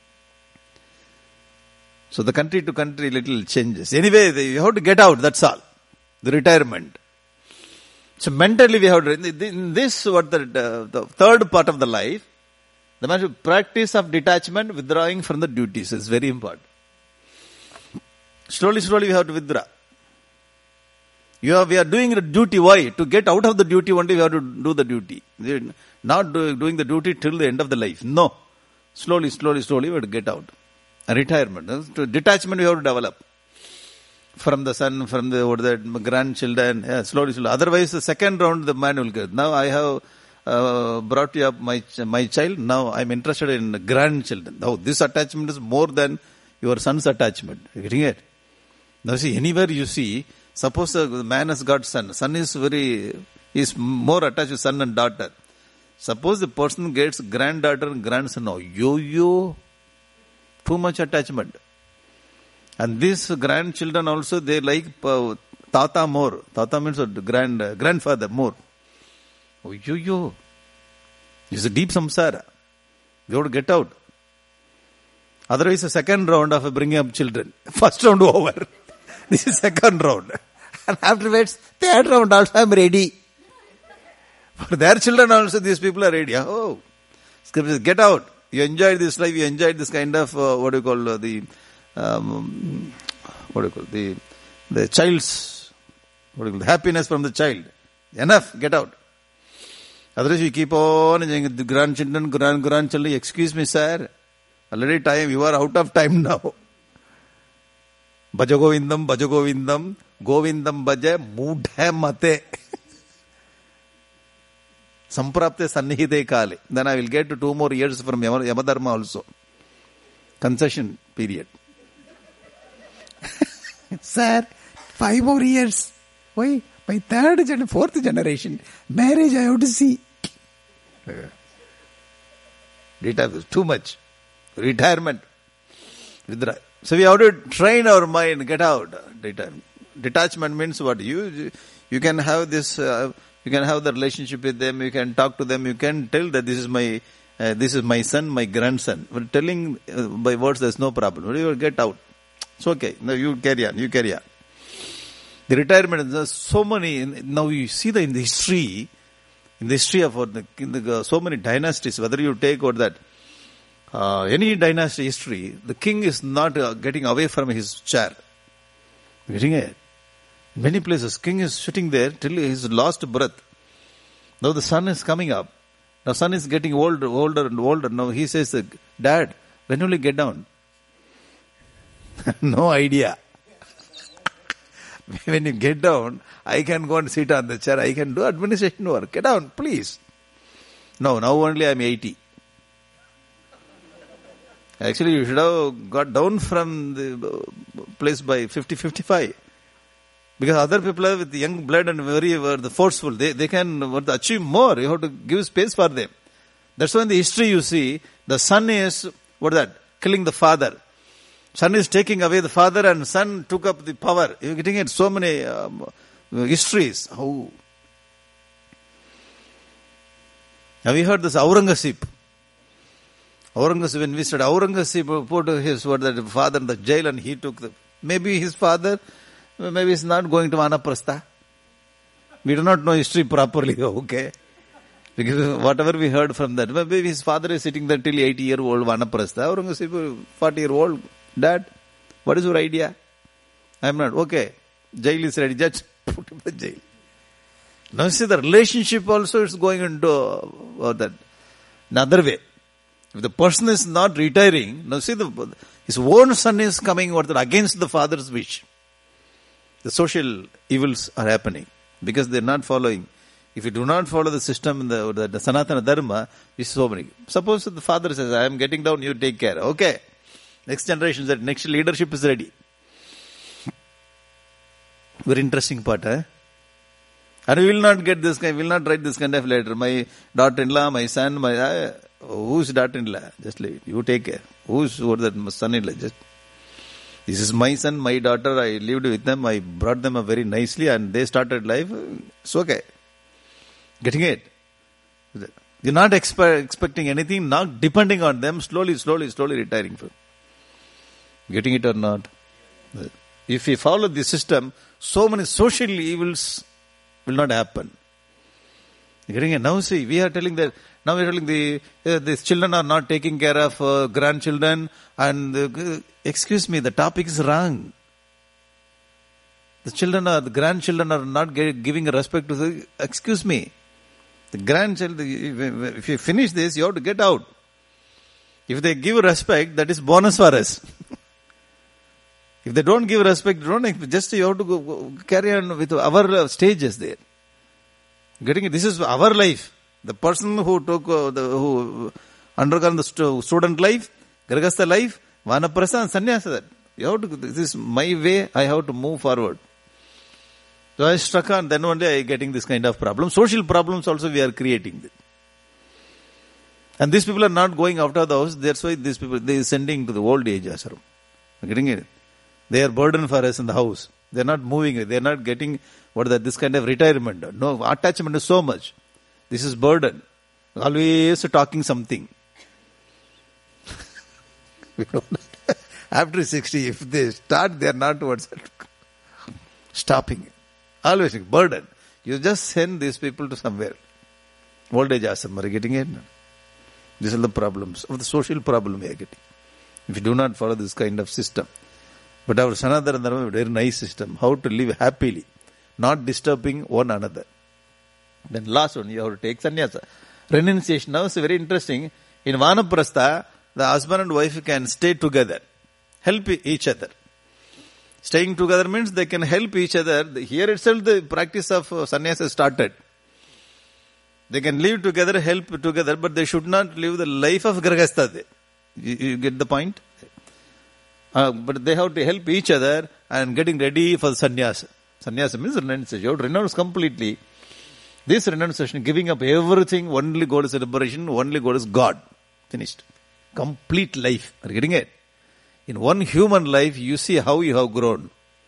So the country to country little changes. Anyway, you have to get out. That's all. The retirement. So mentally we have to, in this, the third part of the life, the practice of detachment, withdrawing from the duties is very important. Slowly we have to withdraw. We are doing the duty. Why? To get out of the duty only we have to do the duty. Not doing the duty till the end of the life. No. Slowly we have to get out. A retirement. Detachment we have to develop. From the son, from the grandchildren. Yeah, slowly. Otherwise the second round the man will get. Now I have brought you up my child. Now I am interested in grandchildren. Now this attachment is more than your son's attachment. You getting it? Now see, anywhere you see, suppose the man has got son. Son is more attached to son and daughter. Suppose the person gets granddaughter and grandson. Now, too much attachment. And these grandchildren also, they like tata more. Tata means grandfather more. It's a deep samsara. You have to get out. Otherwise, the second round of bringing up children. First round over. This is second round. And afterwards, third round also I am ready. For their children also, these people are ready. Oh, scriptures, get out. You enjoyed this life. You enjoyed this kind of the child's happiness from the child. Enough. Get out. Otherwise, you keep on enjoying the grandchildren, grandchildren. Excuse me, sir. Already time. You are out of time now. Bhaja Govindam, Govindam Bhaja, Mudha Mate. Samprapte Sannihide Kale. Then I will get to 2 more years from Yamadharma also. Concession period. Sir, 5 more years. Why? My fourth generation. Marriage I have to see. Too much. Retirement. So we have to train our mind, get out. Detachment means what? You can have this, you can have the relationship with them, you can talk to them, you can tell that this is my son, my grandson. But telling by words, there's no problem. You will get out. It's okay. No, you carry on. The retirement, there's so many, now you see in the history of so many dynasties, whether you take or that, any dynasty history, the king is not getting away from his chair. Getting it? In many places, king is sitting there till he's lost breath. Now the son is coming up. Now son is getting older and older. Now he says, Dad, when will you get down? No idea. When you get down, I can go and sit on the chair. I can do administration work. Get down, please. No, now only I'm 80. Actually, you should have got down from the place by 50, 55. Because other people are with young blood and very forceful. They can achieve more. You have to give space for them. That's why in the history you see, the son is, killing the father. Son is taking away the father and son took up the power. You're getting it. So many histories. How? Have you heard this Aurangzeb? Aurangzeb, when we said Aurangzeb put his father in the jail and he took maybe his father, maybe he's not going to Vanaprastha. We do not know history properly, okay? Because whatever we heard from that, maybe his father is sitting there till 80-year-old Vanaprastha. Aurangzeb, 40-year-old dad. What is your idea? I'm not. Okay. Jail is ready. Judge, put him in the jail. Now see, the relationship also is going into another way. If the person is not retiring, now see, his own son is coming against the father's wish. The social evils are happening because they are not following. If you do not follow the system in the Sanatana Dharma, it's so many. Suppose the father says, I am getting down, you take care. Okay. Next generation, next leadership is ready. Very interesting part, eh? And we will not get this kind, we will not write this kind of letter. My daughter-in-law, my son, who's daughter-in-law? Just leave it. You take care. Who's son-in-law? Just, this is my son, my daughter. I lived with them. I brought them up very nicely and they started life. It's okay. Getting it? You're not expecting anything, not depending on them, slowly retiring. Getting it or not? If we follow the system, so many social evils will not happen. Getting it? Now see, we are telling that, now we are telling these children are not taking care of grandchildren and, excuse me, the topic is wrong. The grandchildren are not giving respect to excuse me. The grandchild, if you finish this, you have to get out. If they give respect, that is bonus for us. If they don't give respect, just you have to go carry on with our stages there. Getting it? This is our life. The person who took, who undergone the student life, Grihastha life, Vanaprastha and Sannyasa. You have to, this is my way, I have to move forward. So I struck on, then one day I getting this kind of problem. Social problems also we are creating. And these people are not going out of the house, that's why these people, they are sending to the old age ashram. Getting it? They are burden for us in the house. They are not moving, they are not getting this kind of retirement. No, attachment is so much. This is burden. Always talking something. After 60, if they start, they are not stopping. Always burden. You just send these people to somewhere. Old age ashram, are you getting it? These are the problems, of the social problem we are getting. If you do not follow this kind of system. But our Sanatana Dharma is a very nice system. How to live happily, not disturbing one another. Then last one, you have to take sannyasa. Renunciation. Now it's very interesting. In Vanaprastha, the husband and wife can stay together, help each other. Staying together means they can help each other. Here itself the practice of sannyasa started. They can live together, help together, but they should not live the life of Grihastha. You get the point? But they have to help each other and getting ready for sannyasa. Sannyasa means renunciation. You have to renounce completely. This renunciation, giving up everything, only goal is liberation, only goal is God. Finished. Complete life. Are you getting it? In one human life, you see how you have grown.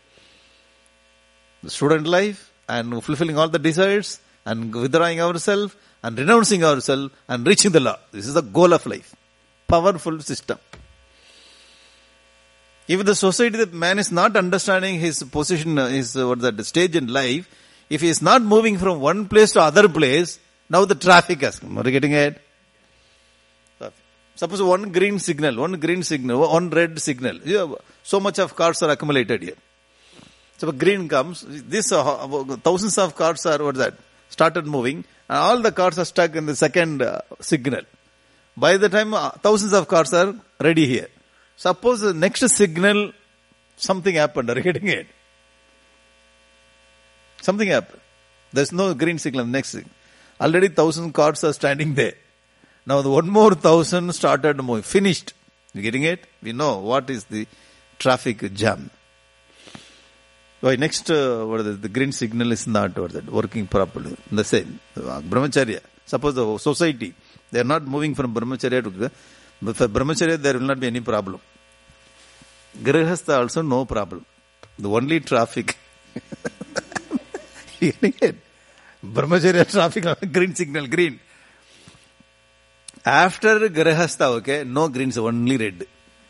The student life and fulfilling all the desires and withdrawing ourselves and renouncing ourselves and reaching the law. This is the goal of life. Powerful system. If the society that man is not understanding his position, his stage in life, if he is not moving from one place to other place, now the traffic has come. Are you getting it? Suppose one green signal, one red signal. So much of cars are accumulated here. So green comes, this thousands of cars are started moving, and all the cars are stuck in the second signal. By the time thousands of cars are ready here. Suppose the next signal, something happened. Are you getting it? Something happened. There's no green signal next signal. Already 1,000 cars are standing there. Now the one more 1,000 started moving. Finished. You getting it? We know what is the traffic jam. Why next, the green signal is not working properly. The same, brahmacharya. Suppose the society, they are not moving from brahmacharya to for brahmacharya, there will not be any problem. Grihastha also no problem. The only traffic. Brahmacharya traffic, green signal, green. After Grihastha, okay, no greens, only red.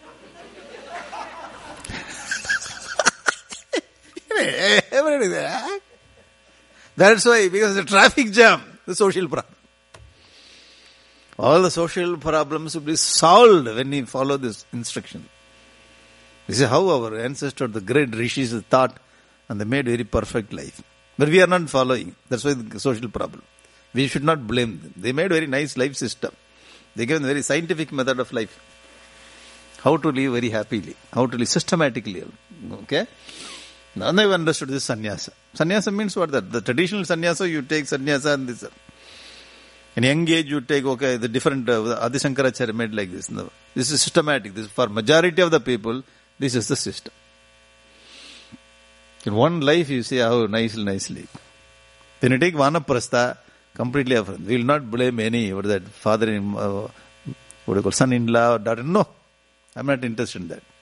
That's why, because the traffic jam, the social problem. All the social problems will be solved when we follow this instruction. This is how our ancestors, the great rishis, thought, and they made very perfect life. But we are not following. That's why the social problem. We should not blame them. They made a very nice life system. They gave a very scientific method of life. How to live very happily. How to live systematically. Okay? Now they have understood this sannyasa. Sannyasa means what? That the traditional sannyasa, you take sannyasa and this. In young age, you take, okay, the different, Adi Shankaracharya made like this. No. This is systematic. This is for majority of the people, this is the system. In one life, you see how nicely. Then you take Vanaprastha, completely different. We will not blame any, what is that, father-in-law, what do you call, son-in-law, or daughter. No, I'm not interested in that.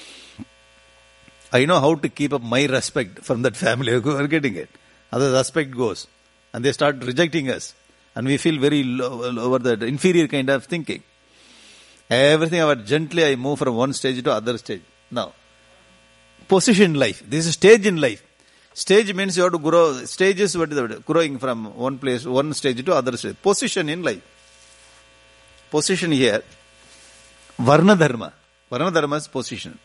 I know how to keep up my respect from that family. We're getting it. Other respect goes. And they start rejecting us. And we feel very over that inferior kind of thinking. Everything about gently I move from one stage to other stage. Now, position in life. This is stage in life. Stage means you have to grow. Stage is what is that? Growing from one place, one stage to other stage. Position in life. Position here. Varna dharma. Varna dharma is position.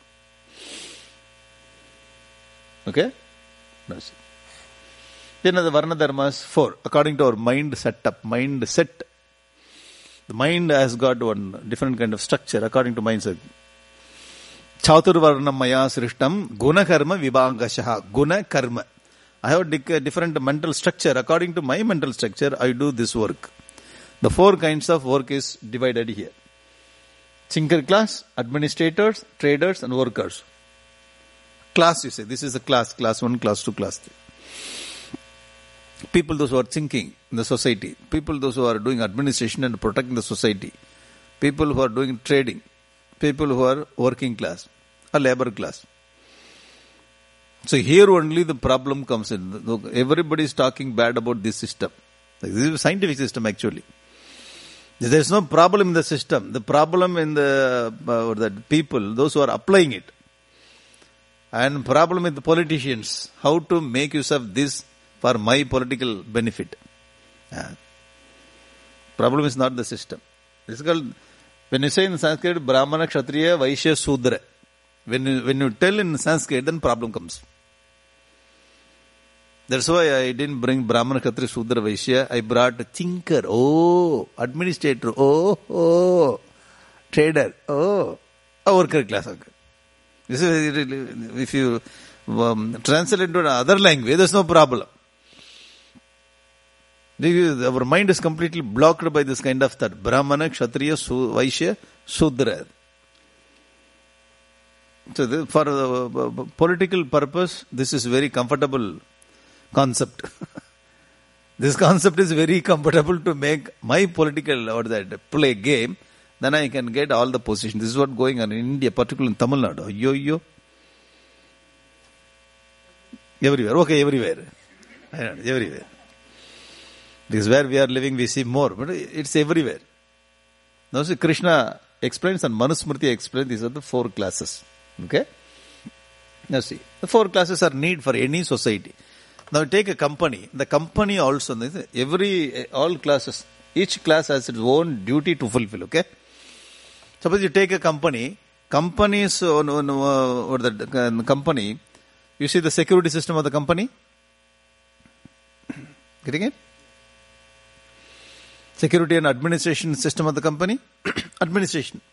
Okay? That's it. Then the Varna Dharma is 4, according to our mind setup, mindset. The mind has got one different kind of structure according to mindset. Chatur Varna Maya Srishtam Guna Karma Vibhagashaha. Guna Karma. I have a different mental structure. According to my mental structure, I do this work. The 4 kinds of work is divided here. Thinker class, administrators, traders and workers. Class, you say. This is a class. Class 1, class 2, class 3. People, those who are thinking in the society. People, those who are doing administration and protecting the society. People who are doing trading. People who are working class. A labor class. So here only the problem comes in. Everybody is talking bad about this system. This is a scientific system actually. There is no problem in the system. The problem in the people, those who are applying it. And problem with the politicians. How to make use of this for my political benefit. Problem is not the system. It's called, when you say in Sanskrit, Brahmana, Kshatriya, Vaishya, Sudra. When you tell in Sanskrit, then problem comes. That's why I didn't bring Brahmana, Kshatriya, Sudra, Vaishya. I brought thinker, administrator, trader, a worker class. This is, if you translate into another language, there's no problem. Our mind is completely blocked by this kind of thought. Brahmana, Kshatriya, Vaishya, Sudra. So for the political purpose, this is very comfortable concept. This concept is very comfortable to make my political or that play game. Then I can get all the positions. This is what going on in India, particularly in Tamil Nadu. Yo. Everywhere. Okay, everywhere. Everywhere. Because where we are living, we see more. But it's everywhere. Now see, Krishna explains and Manusmriti explains these are the 4 classes. Okay? Now see, the 4 classes are need for any society. Now take a company. The company also, all classes, each class has its own duty to fulfill. Okay? Suppose you take a company, companies, or the company, you see the security system of the company? Getting it? Security and administration system of the company? Administration.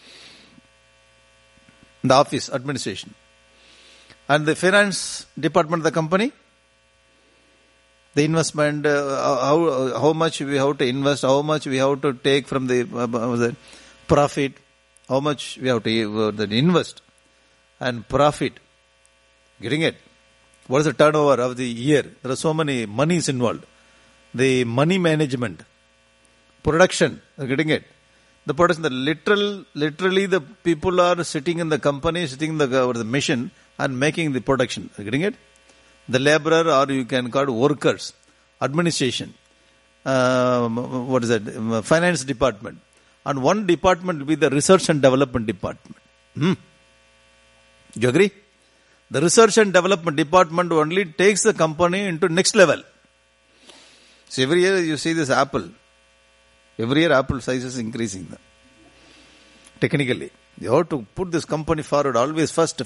The office, administration. And the finance department of the company? The investment, how much we have to invest, how much we have to take from the profit, how much we have to invest and profit. Getting it? What is the turnover of the year? There are so many monies involved. The money management, production, are getting it? The production, literally the people are sitting in the company, sitting in the mission and making the production. Are getting it? The laborer, or you can call it workers, administration, what is that? Finance department. And one department will be the research and development department. Do you agree? The research and development department only takes the company into next level. So every year you see this Apple. Every year Apple size is increasing. Technically. You have to put this company forward always first.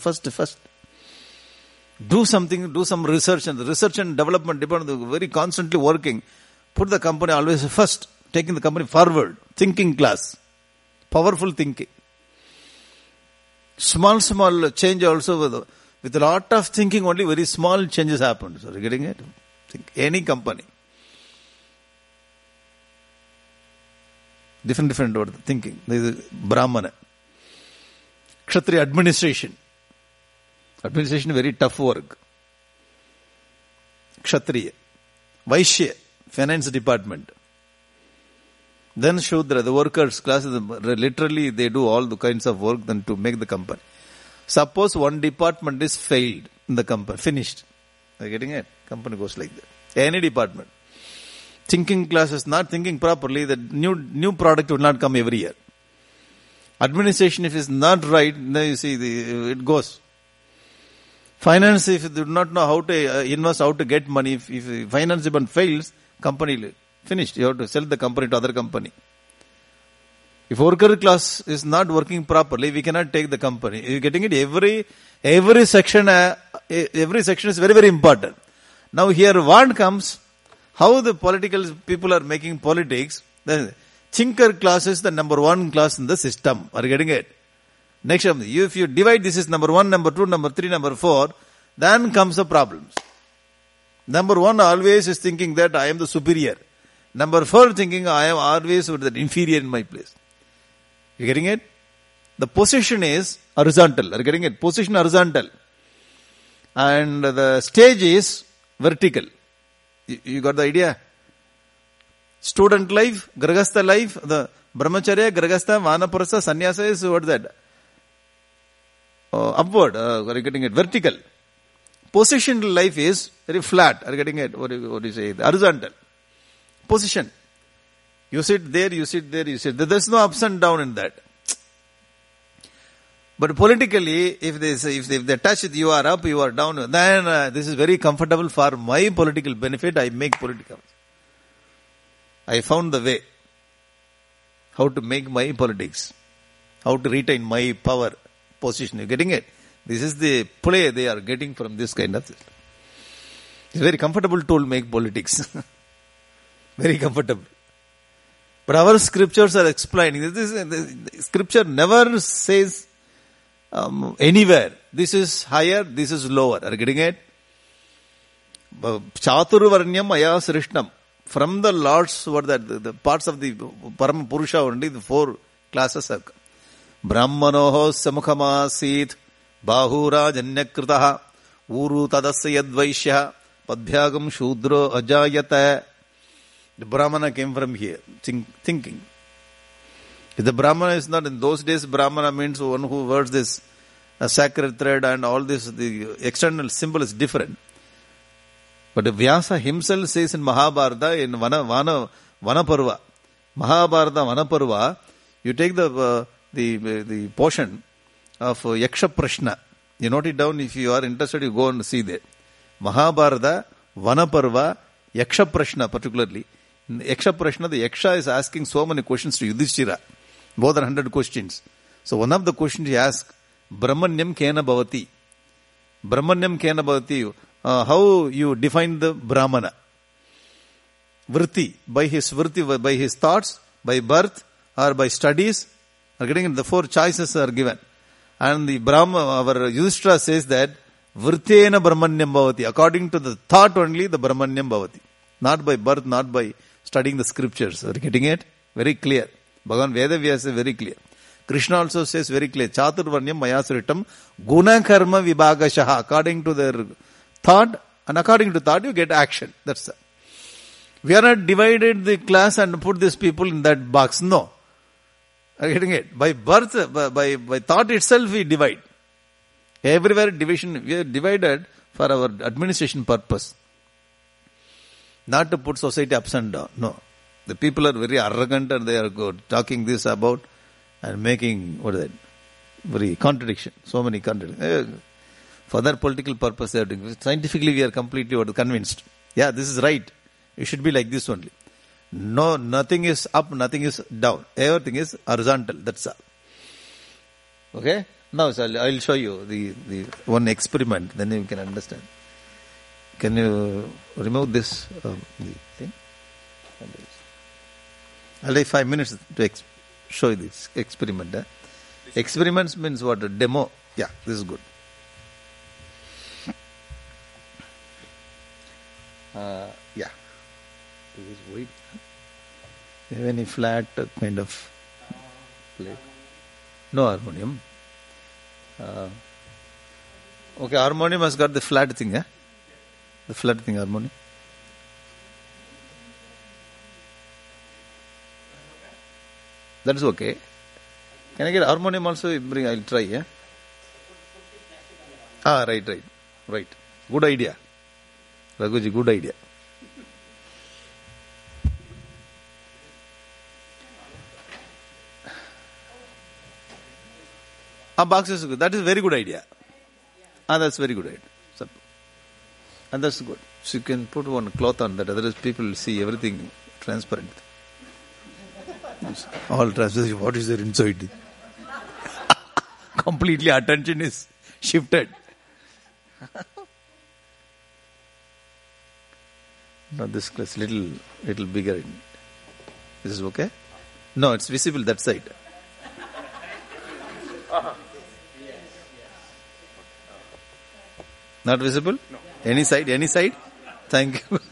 Do something, do some research, and the research and development department is very constantly working. Put the company always first, taking the company forward. Thinking class. Powerful thinking. Small change also with a lot of thinking, only very small changes happen. So, are you getting it? Think any company. Different thinking. There is Brahmana. Kshatriya administration. Administration is very tough work. Kshatriya. Vaishya, finance department. Then Shudra, the workers classes, literally they do all the kinds of work then to make the company. Suppose one department is failed in the company, finished. Are you getting it? Company goes like that. Any department. Thinking class is not thinking properly, the new product will not come every year. Administration, if it's not right, then you see it goes. Finance, if you do not know how to invest, how to get money, if finance even fails, company finished. You have to sell the company to other company. If worker class is not working properly, we cannot take the company. Are you getting it? Every section is very, very important. Now here one comes, how the political people are making politics. The thinker class is the number one class in the system. Are you getting it? Next, if you divide this is number 1, number 2, number 3, number 4, then comes the problems. Number 1 always is thinking that I am the superior. Number 4 thinking I am always the inferior in my place. You getting it? The position is horizontal. Are you getting it? Position horizontal. And the stage is vertical. You got the idea? Student life, Grahastha life, the Brahmacharya, Grahastha, Vanaprastha, Sannyasa is what is that? Upward. Are you getting it? Vertical. Positional life is very flat. Are you getting it? What do you say? Horizontal. Position. You sit there, you sit there, you sit there. There's no ups and down in that. But politically, if they touch it, you are up, you are down, then this is very comfortable for my political benefit. I make political. I found the way how to make my politics, how to retain my power position. You getting it? This is the play they are getting from this kind of system. It's very comfortable to make politics. Very comfortable. But our scriptures are explaining. The scripture never says anywhere, this is higher, this is lower. Are you getting it? Chaturvarnyam aya srishnam. From the Lord's, what that, the parts of the Parama Purusha only, the 4 classes are. Brahmanoho samukhamasit, bahura janyakritaha, uru tadasya yadvaishya, padbhyagam shudro ajayata. The Brahmana came from here, thinking. If the Brahmana is not, in those days, Brahmana means one who wears this sacred thread and all this, the external symbol is different. But Vyasa himself says in Mahabharata, in Vanaparva, Mahabharata Vanaparva, you take the portion of Yaksha Prashna. You note it down. If you are interested, you go and see that. Mahabharata, Vanaparva, Yaksha Prashna particularly. In Yaksha Prashna, the Yaksha is asking so many questions to Yudhishthira. More than 100 questions. So one of the questions he asks, Brahmanyam kena bhavati. Brahmanyam kena bhavati. How you define the Brahmana? Vritti. By his thoughts, by birth, or by studies. Are getting the 4 choices are given. And the Brahma, our Yudhishthira says that Vrittena Brahmanyam bhavati. According to the thought only, the Brahmanyam bhavati. Not by birth, not by studying the scriptures. Are you getting it? Very clear. Bhagavan Veda Vyasa is very clear. Krishna also says very clear, Chaturvarnyam Mayasritam Guna Karma Vibhagashaha. According to their thought, and according to thought, you get action. That's it. We are not divided the class and put these people in that box. No. Are you getting it? By birth, by thought itself, we divide. Everywhere division, we are divided for our administration purpose. Not to put society ups and down. No. The people are very arrogant and they are good, talking this about and making, what is that? Very contradiction. So many contradictions. For their political purpose, they are doing. Scientifically, we are completely convinced. Yeah, this is right. It should be like this only. No, nothing is up, nothing is down. Everything is horizontal. That's all. Okay? Now, so I'll show you the one experiment. Then you can understand. Can you remove this the thing? I'll take 5 minutes to show you this experiment. Experiments means what? A demo. Yeah, this is good. Yeah. This is white. You have any flat kind of plate? No harmonium. Okay, harmonium has got the flat thing, eh? The flat thing, harmonium. That is okay. Can I get harmonium also? Bring, I'll try, yeah? Right. Good idea. Raghuji, good idea. Box is good. That is very good idea. That's very good idea. And that's good. So you can put one cloth on that, otherwise people will see everything transparent. All transparent. What is there inside? Completely attention is shifted. Now this class little bigger. This is okay? No, it's visible that side. Not visible? No. Any side? Thank you.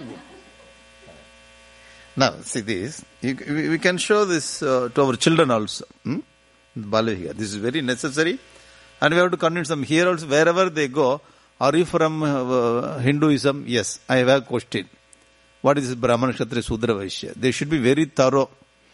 Now, see this. We can show this to our children also. Balavika. This is very necessary. And we have to convince them here also, wherever they go. Are you from Hinduism? Yes. I have a question. What is Brahmana, Kshatriya, Sudra, Vaishya? They should be very thorough.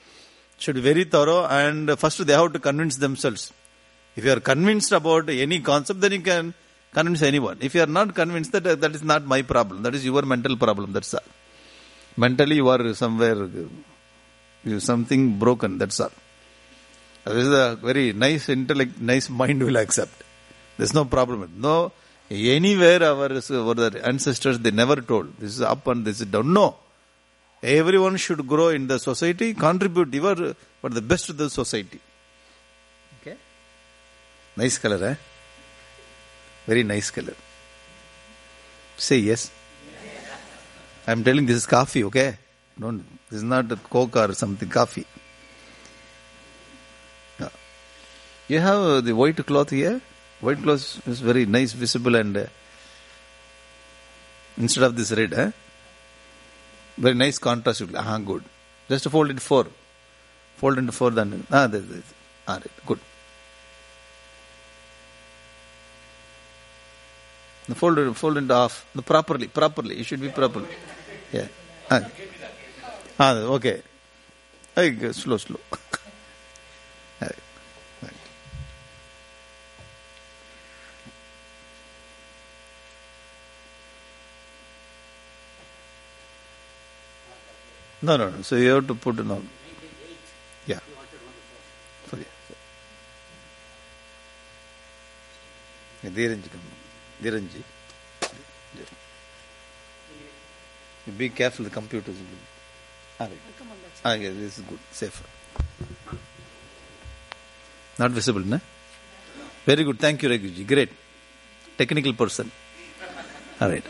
And first they have to convince themselves. If you are convinced about any concept, then you can convince anyone. If you are not convinced, that is not my problem. That is your mental problem. That's all. Mentally you are somewhere, something broken. That's all. This is a very nice intellect, nice mind will accept. There's no problem. No, anywhere our ancestors, they never told. This is up and this is down. No. Everyone should grow in the society, contribute for the best of the society. Okay? Nice color, eh? Very nice color. Say yes. I'm telling this is coffee, okay? This is not a Coke or something, coffee. You have the white cloth here. White cloth is very nice, visible, and instead of this red, eh? Very nice contrast. Good. Just fold it 4. Fold into 4 then. This. Right. Good. Fold into half. Properly. It should be properly. Yeah. Okay. Slow. Right. No. So you have to put it on. Yeah. Dhiranji. Be careful, the computers will be. This is good, safer. Not visible, no? Very good, thank you, Raghuji. Great. Technical person. Alright.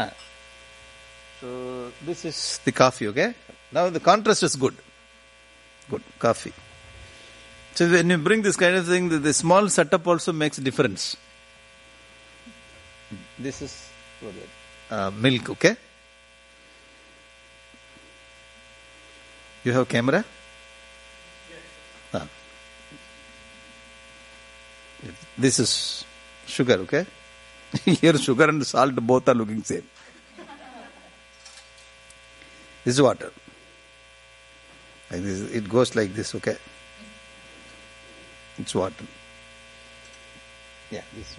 So, this is the coffee, okay? Now the contrast is good. Good, coffee. So when you bring this kind of thing, the small setup also makes difference. This is milk, okay? You have camera? Yes. This is sugar, okay? Here sugar and salt both are looking same. This is water. Like this, it goes like this, okay? It's water. Yeah, this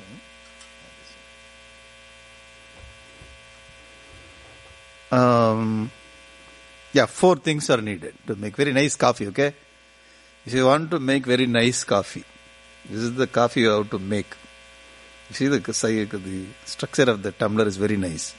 one. Yeah, 4 things are needed to make very nice coffee, okay? If you want to make very nice coffee, this is the coffee you have to make. You see the structure of the tumbler is very nice.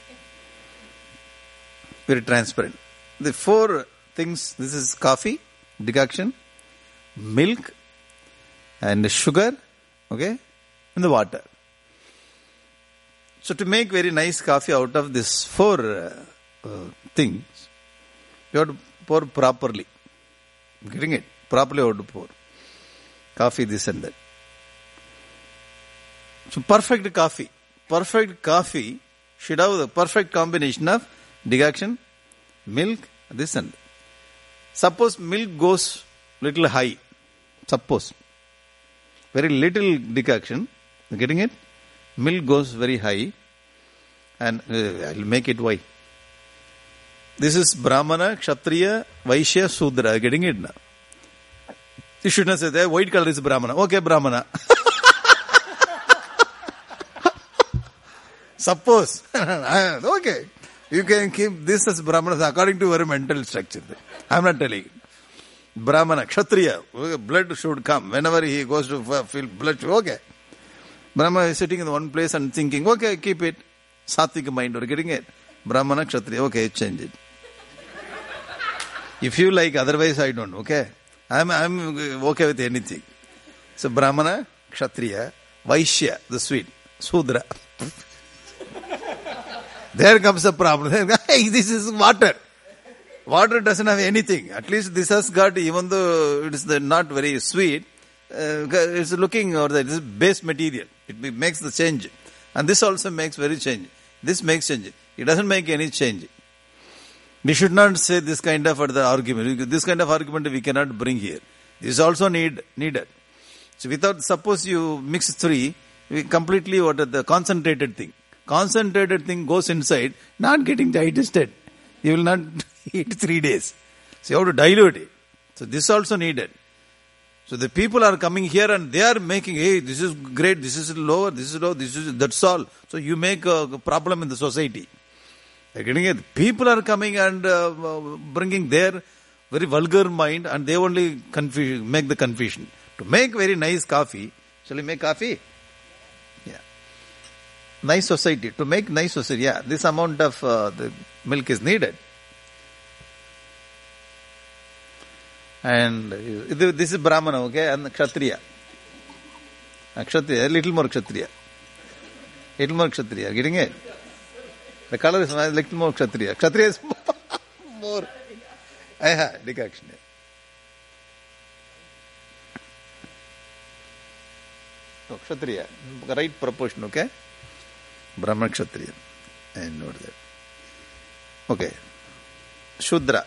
Very transparent. The 4 things, this is coffee, decoction, milk, and sugar, okay, and the water. So to make very nice coffee out of these 4 things, you have to pour properly. Getting it? Properly you have to pour. Coffee, this and that. So perfect coffee should have the perfect combination of decoction, milk, this and that. Suppose milk goes little high. Suppose. Very little decoction. Getting it? Milk goes very high. And I'll make it why. This is Brahmana, Kshatriya, Vaishya, Sudra. Getting it now? You should not say that white color is Brahmana. Okay, Brahmana. Suppose. Okay. You can keep this as Brahmana according to your mental structure. I am not telling you. Brahmana, Kshatriya, blood should come. Whenever he goes to feel blood, okay. Brahmana is sitting in one place and thinking, okay, keep it. Satvika mind, or getting it. Brahmana, Kshatriya, okay, change it. If you like, otherwise I don't, okay. I'm okay with anything. So Brahmana, Kshatriya, Vaishya, the sweet, Sudra. There comes the problem. Hey, this is water. Water doesn't have anything. At least this has got, even though it is not very sweet, it's looking, or it is base material. It makes the change. And this also makes very change. This makes change. It doesn't make any change. We should not say this kind of argument. This kind of argument we cannot bring here. This is also needed. So without, suppose you mix 3, we completely the concentrated thing. Concentrated thing goes inside, not getting digested. You will not eat 3 days. So you have to dilute it. So this is also needed. So the people are coming here and they are making, hey, this is great, this is lower, this is low, that's all. So you make a problem in the society. You're getting it? People are coming and bringing their very vulgar mind, and they only make the confusion. To make very nice coffee, shall we make coffee? Yeah. Nice society. To make nice society, yeah, this amount of the milk is needed. And this is Brahmana, okay, and Kshatriya. Kshatriya, a little more Kshatriya. Little more Kshatriya, getting it? The color is a little more Kshatriya. Kshatriya is more. Decoction. So, Kshatriya, the right proportion, okay? Brahmana, Kshatriya. And note that. Okay. Shudra.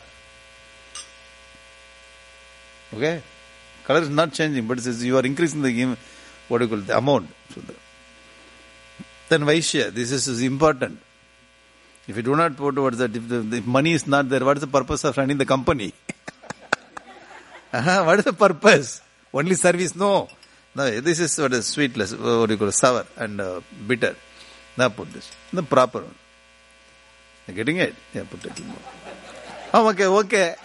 Okay? Color is not changing, but it says you are increasing the, what do you call it, the amount. Shudra. Then Vaishya, this is important. If you do not put towards that, if money is not there, what is the purpose of running the company? What is the purpose? Only service? No. No, this is what is sweetless, what do you call it, sour and bitter. Now put this. The proper one. You getting it? Yeah, put it more. Oh, okay.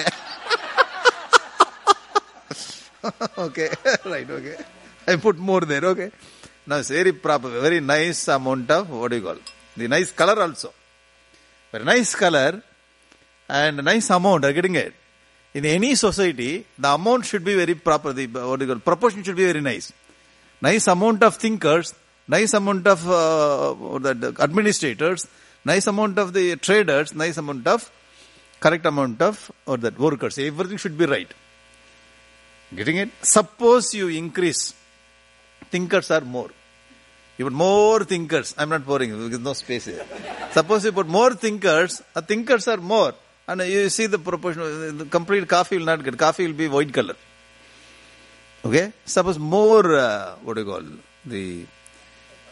Okay, right, okay. I put more there, okay. Now it's very proper, very nice amount of, what do you call, the nice color also. Very nice color and nice amount, are getting it? In any society, the amount should be very proper, the, what do you call, proportion should be very nice. Nice amount of thinkers, nice amount of the administrators, nice amount of the traders, nice amount of, correct amount of, or that workers. Everything should be right. Getting it? Suppose you increase, thinkers are more. You put more thinkers. I'm not pouring, because no space here. Suppose you put more thinkers are more. And you see the proportion, the complete coffee will not get. Coffee will be white color. Okay? Suppose more, what do you call, the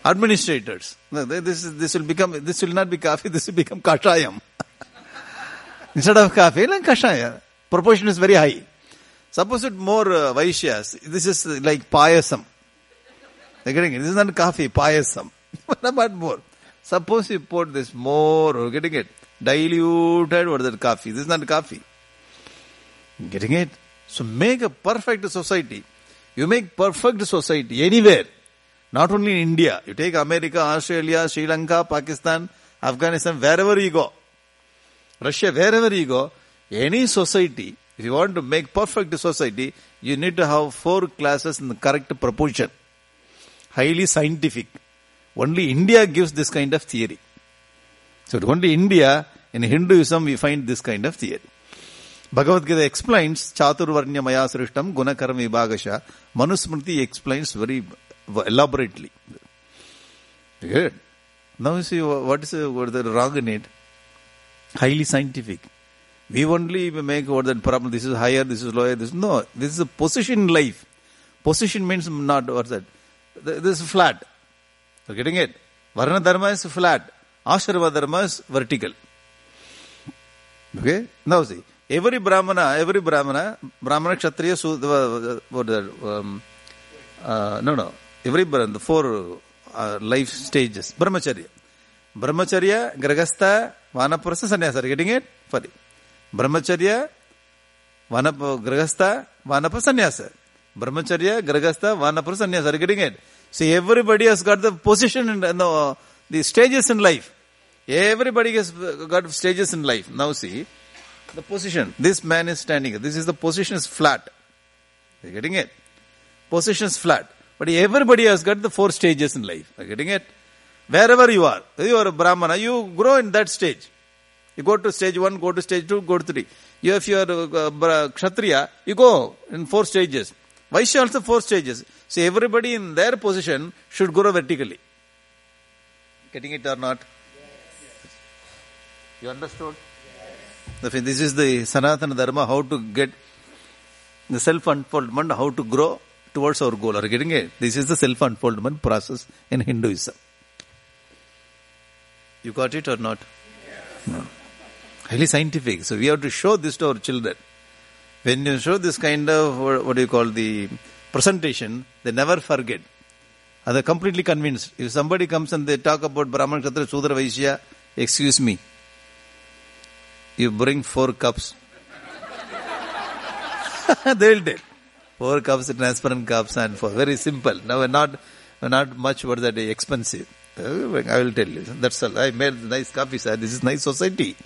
Administrators. No, this will not be coffee, this will become kashayam. Instead of coffee, like kashaya. Proportion is very high. Suppose it more Vaishyas. This is like payasam. You're getting it? This is not coffee, payasam. What about more? Suppose you put this more, you're getting it? Diluted, what is that coffee? This is not coffee. Getting it? So make a perfect society. You make perfect society anywhere. Not only in India. You take America, Australia, Sri Lanka, Pakistan, Afghanistan, wherever you go. Russia, wherever you go. Any society, if you want to make perfect society, you need to have 4 classes in the correct proportion. Highly scientific. Only India gives this kind of theory. So only India, in Hinduism, we find this kind of theory. Bhagavad Gita explains, Chaturvarnya Maya Srishtam Gunakarma Vibhagasha. Manusmriti explains very elaborately. Good. Now you see what is the wrong in it? Highly scientific. We only make what that problem, this is higher, this is lower, this is a position in life. Position means not, what's that? This is flat. You're getting it? Varna Dharma is flat. Ashrama Dharma is vertical. Okay? Now see, every Brahmana, Brahmana, Kshatriya, every Brahmana, the 4 life stages. Brahmacharya, Grahastha, Vanaprastha, Sannyasa. Are you getting it? Funny. Brahmacharya, Grahastha, Vanaprastha, Sannyasa. Brahmacharya, Grahastha, Vanaprastha, Sannyasa. Are you getting it? See, everybody has got the position in the stages in life. Everybody has got stages in life. Now see, the position. This man is standing. This is the position is flat. Are you getting it? Position is flat. But everybody has got the 4 stages in life. Are you getting it? Wherever you are a Brahmana, you grow in that stage. You go to stage 1, go to stage 2, go to 3. If you are Kshatriya, you go in 4 stages. Vaishya also 4 stages. So everybody in their position should grow vertically. Getting it or not? Yes. You understood? Yes. This is the Sanatana Dharma, how to get the self-unfoldment, how to grow towards our goal. Are you getting it? This is the self-unfoldment process in Hinduism. You got it or not? Yes. No. Highly scientific. So we have to show this to our children. When you show this kind of, what do you call the presentation, they never forget. And they're completely convinced. If somebody comes and they talk about Brahman, Kshatriya, Shudra, Vaishya, excuse me, you bring 4 cups. They will take 4 cups, transparent cups, and 4. Very simple. Now we're not much what that expensive. I will tell you. That's all. I made nice coffee, sir. This is nice society.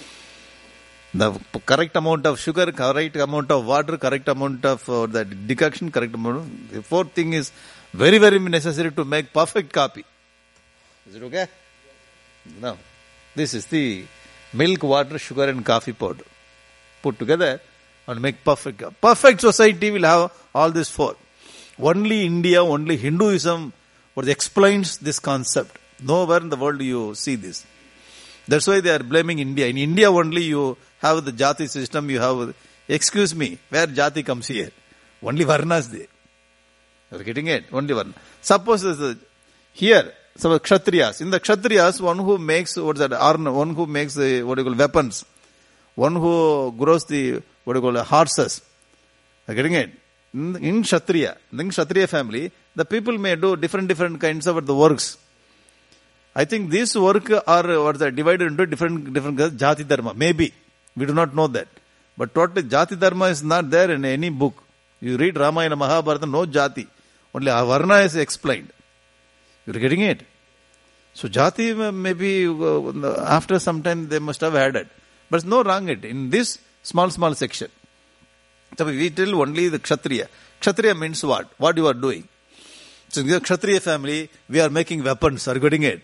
The correct amount of sugar, correct amount of water, correct amount of that decoction, correct amount. The 4th thing is very, very necessary to make perfect coffee. Is it okay? No. This is the milk, water, sugar and coffee powder. Put together and make perfect coffee. Perfect society will have all these 4. Only India, only Hinduism explains this concept. Nowhere in the world you see this. That's why they are blaming India. In India only you have the Jati system, you have, excuse me, where Jati comes here? Only Varnas there. You are getting it? Only Varna. Suppose here, so Kshatriyas. In the Kshatriyas, one who makes, one who makes the, weapons. One who grows the, horses. You are getting it? In Kshatriya family, the people may do different kinds of the works. I think these work are divided into different Jati Dharma. Maybe. We do not know that. But totally Jati Dharma is not there in any book. You read Ramayana, Mahabharata, no Jati. Only Varna is explained. You are getting it? So Jati maybe after some time they must have added. But no wrong it. In this small section. So we tell only the Kshatriya. Kshatriya means what? What you are doing. So in the Kshatriya family, we are making weapons. Are you getting it?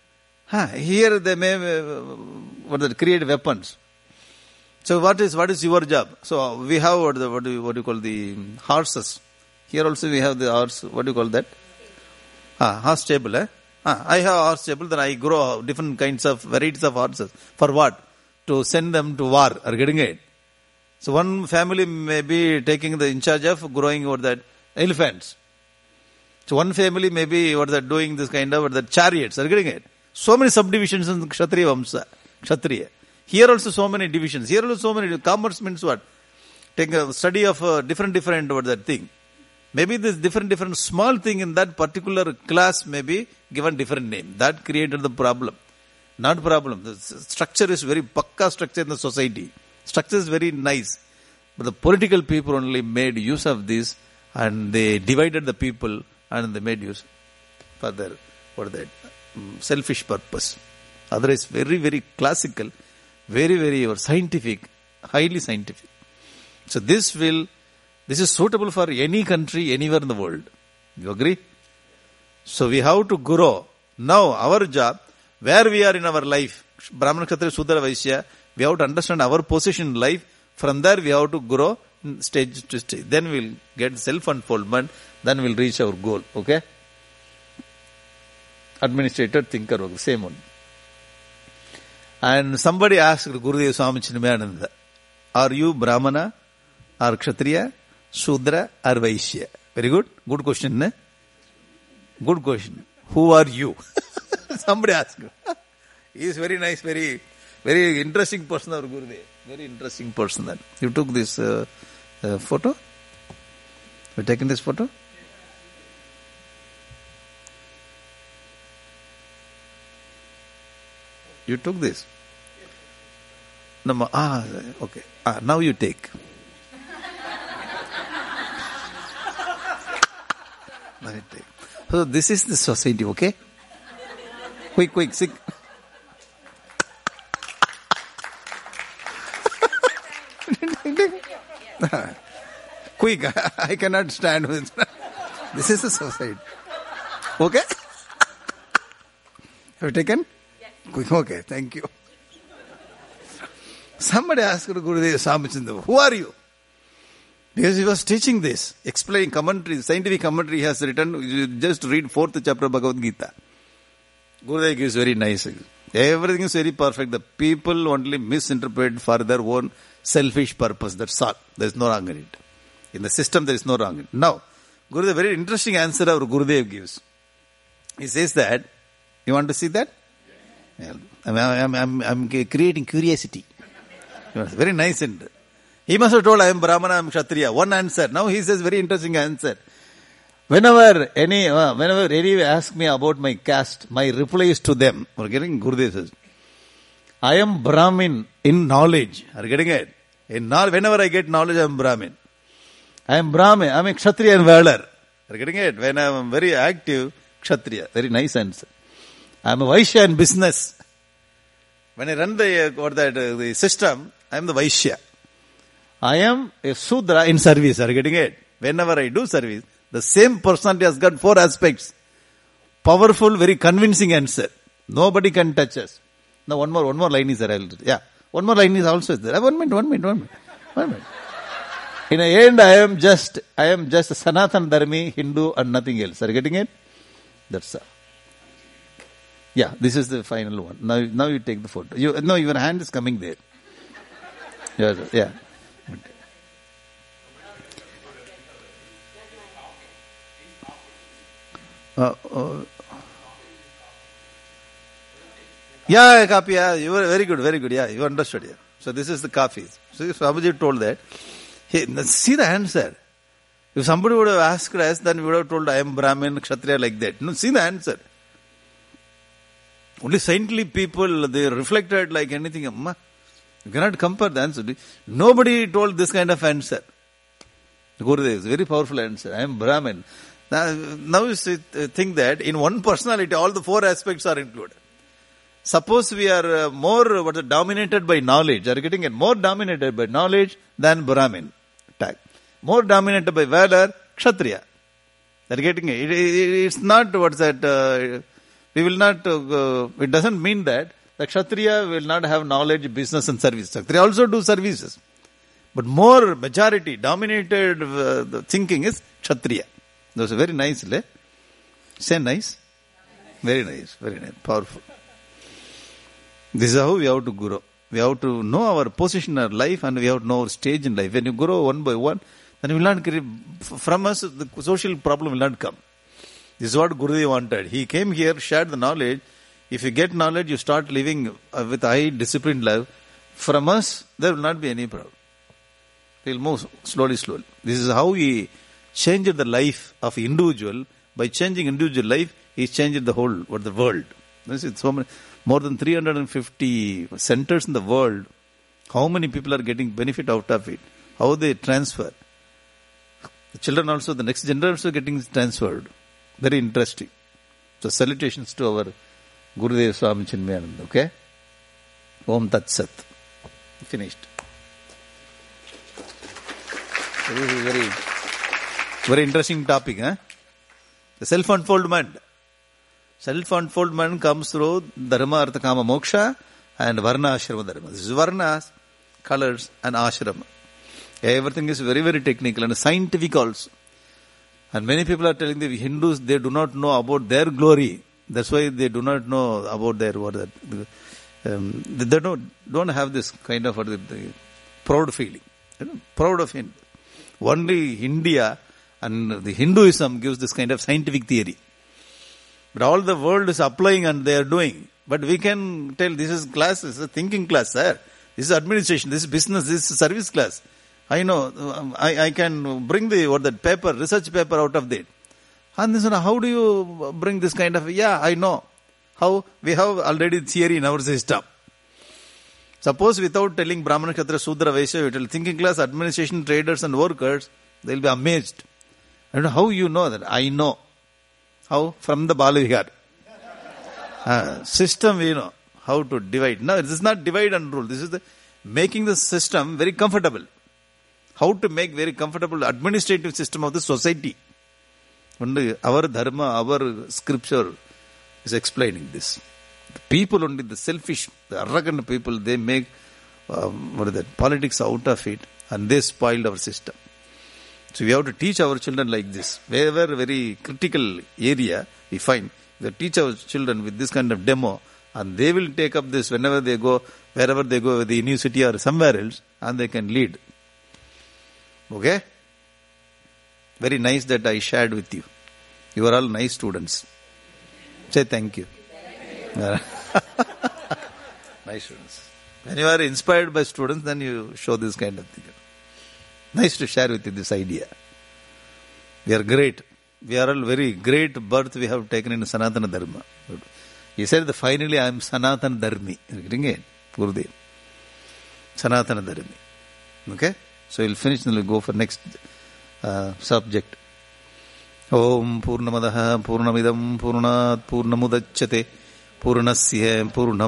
Here they may create weapons. So what is your job? So we have what do you call the horses. Here also we have the horse. What do you call that? Horse stable. I have a horse stable. Then I grow different kinds of varieties of horses. For what? To send them to war. Are you getting it? So one family may be taking the in charge of growing elephants. So one family maybe what they're doing this kind of the chariots. Are you getting it? So many subdivisions in Kshatriya Vamsa. Kshatriya. Here also so many divisions. Here also so many. Commerce means what? Take a study of different what that thing. Maybe this different small thing in that particular class may be given different name. That created the problem. Not problem. The structure is very pakka structure in the society. Structure is very nice. But the political people only made use of this and they divided the people and they made use for their selfish purpose. Otherwise, very classical, very scientific, highly scientific. So this is suitable for any country, anywhere in the world. You agree? So we have to grow. Now our job, where we are in our life, Brahmana, Kshatriya, Shudra, Vaishya, we have to understand our position in life. From there we have to grow stage to stage. Then we'll get self-unfoldment. Then we'll reach our goal. Okay? Administrator, thinker, same one. And somebody asked Gurudev Swami Chinmayananda, are you Brahmana or Kshatriya, Shudra or Vaishya? Very good. Good question, ne? Good question. Who are you? Somebody asked. He is very nice, very interesting person, our Gurudev. Very interesting person. That you took this photo? You taken this photo? You took this? No, okay. Now you take. Now you take. So this is the society, okay? Quick, sick. Quick, I cannot stand with it. This is the society. Okay? Have you taken? Yes. Quick, okay, thank you. Somebody asked Gurudev Swami Chinmayananda, who are you? Because he was teaching this, explaining commentary, scientific commentary he has written, you just read 4th chapter of Bhagavad Gita. Gurudev gives very nice. Everything is very perfect. The people only misinterpret for their own selfish purpose. That's all. There is no wrong in it. In the system, there is no wrong in it. Now, Gurudev, very interesting answer our Gurudev gives. He says that, you want to see that? Yeah. I'm creating curiosity. Very nice. And he must have told, I am Brahmana, I am Kshatriya. One answer. Now he says very interesting answer. Whenever any ask me about my caste, my reply is to them. We're getting Gurudev says, I am Brahmin in knowledge. Are you getting it? Whenever I get knowledge, I am Brahmin. I am Brahmin. I am a Kshatriya and Valor. Are you getting it? When I am very active, Kshatriya. Very nice answer. I am a Vaishya in business. When I run the system, I am the Vaishya. I am a Sudra in service. Are you getting it? Whenever I do service, the same personality has got 4 aspects. Powerful, very convincing answer. Nobody can touch us. Now one more line is there. Yeah. One more line is also there. One minute. In the end, I am just a Sanatan Dharmi, Hindu and nothing else. Are you getting it? That's all. Yeah, this is the final one. Now you take the photo. Your hand is coming there. Yeah. Yeah, copy. Yeah, you were very good. Yeah, you understood. Yeah. So this is the coffee. So Swamiji told that. Hey, see the answer. If somebody would have asked us, then we would have told, I am Brahmin, Kshatriya, like that. No, see the answer. Only saintly people, they reflected like anything. You cannot compare the answer. Nobody told this kind of answer. Gurudev, very powerful answer. I am Brahmin. Now you think that in one personality, all the 4 aspects are included. Suppose we are more dominated by knowledge. Are you getting it? More dominated by knowledge than Brahmin. Tag. More dominated by valor, Kshatriya. Are you getting it? It's not we will not, it doesn't mean that the Kshatriya will not have knowledge, business and service. Kshatriya also do services. But more majority, dominated the thinking is Kshatriya. That was very nice. Say nice? Very nice. Powerful. This is how we have to grow. We have to know our position in our life and we have to know our stage in life. When you grow one by one, then you will not create, from us, the social problem will not come. This is what Gurudev wanted. He came here, shared the knowledge. If you get knowledge, you start living with high disciplined life. From us, there will not be any problem. We will move slowly. This is how he changed the life of individual. By changing individual life, he changed the whole the world. This is so many, more than 350 centers in the world. How many people are getting benefit out of it? How they transfer? The children also, the next generation also getting transferred. Very interesting. So salutations to our Gurudev Swami Chinmayananda. Okay? Om Tat Sat. Finished. So this is very, very interesting topic. Huh? The self-unfoldment. Self-unfoldment comes through Dharma, Artha, Kama, Moksha and Varna, Ashrama, Dharma. This is Varnas, colors and Ashrama. Everything is very, very technical and scientific also. And many people are telling the Hindus, they do not know about their glory. That's why they do not know about their they don't have this kind of proud feeling. Proud of Hindu. Only India and the Hinduism gives this kind of scientific theory. But all the world is applying and they are doing. But we can tell this is class, this is a thinking class, sir. This is administration, this is business, this is service class. I know, I can bring that paper, research paper out of that. And this, how do you bring this kind of, I know. How? We have already theory in our system. Suppose without telling Brahmana, Kshatriya, Sudra, Vaishya, we tell thinking class, administration, traders and workers, they will be amazed. I don't know how you know that. I know. How? From the Bala Vihar. System we know. How to divide. No, this is not divide and rule. This is making the system very comfortable. How to make very comfortable administrative system of the society. Only our dharma, our scripture is explaining this. The people only, the selfish, the arrogant people, they make politics out of it and they spoiled our system. So we have to teach our children like this. Wherever very critical area we find, we teach our children with this kind of demo and they will take up this whenever they go, wherever they go, the university or somewhere else, and they can lead. Okay? Very nice that I shared with you. You are all nice students. Say thank you. Nice students. When you are inspired by students, then you show this kind of thing. Nice to share with you this idea. We are great. We are all very great birth we have taken in Sanatana Dharma. He said that finally I am Sanatana Dharmi. You're getting it? Gurudev. Sanatana Dharmi. Okay? So we'll finish and we'll go for next subject. Om Purnamadaha Purnamidam Purnat Purnamudachyate Purnasya Purnam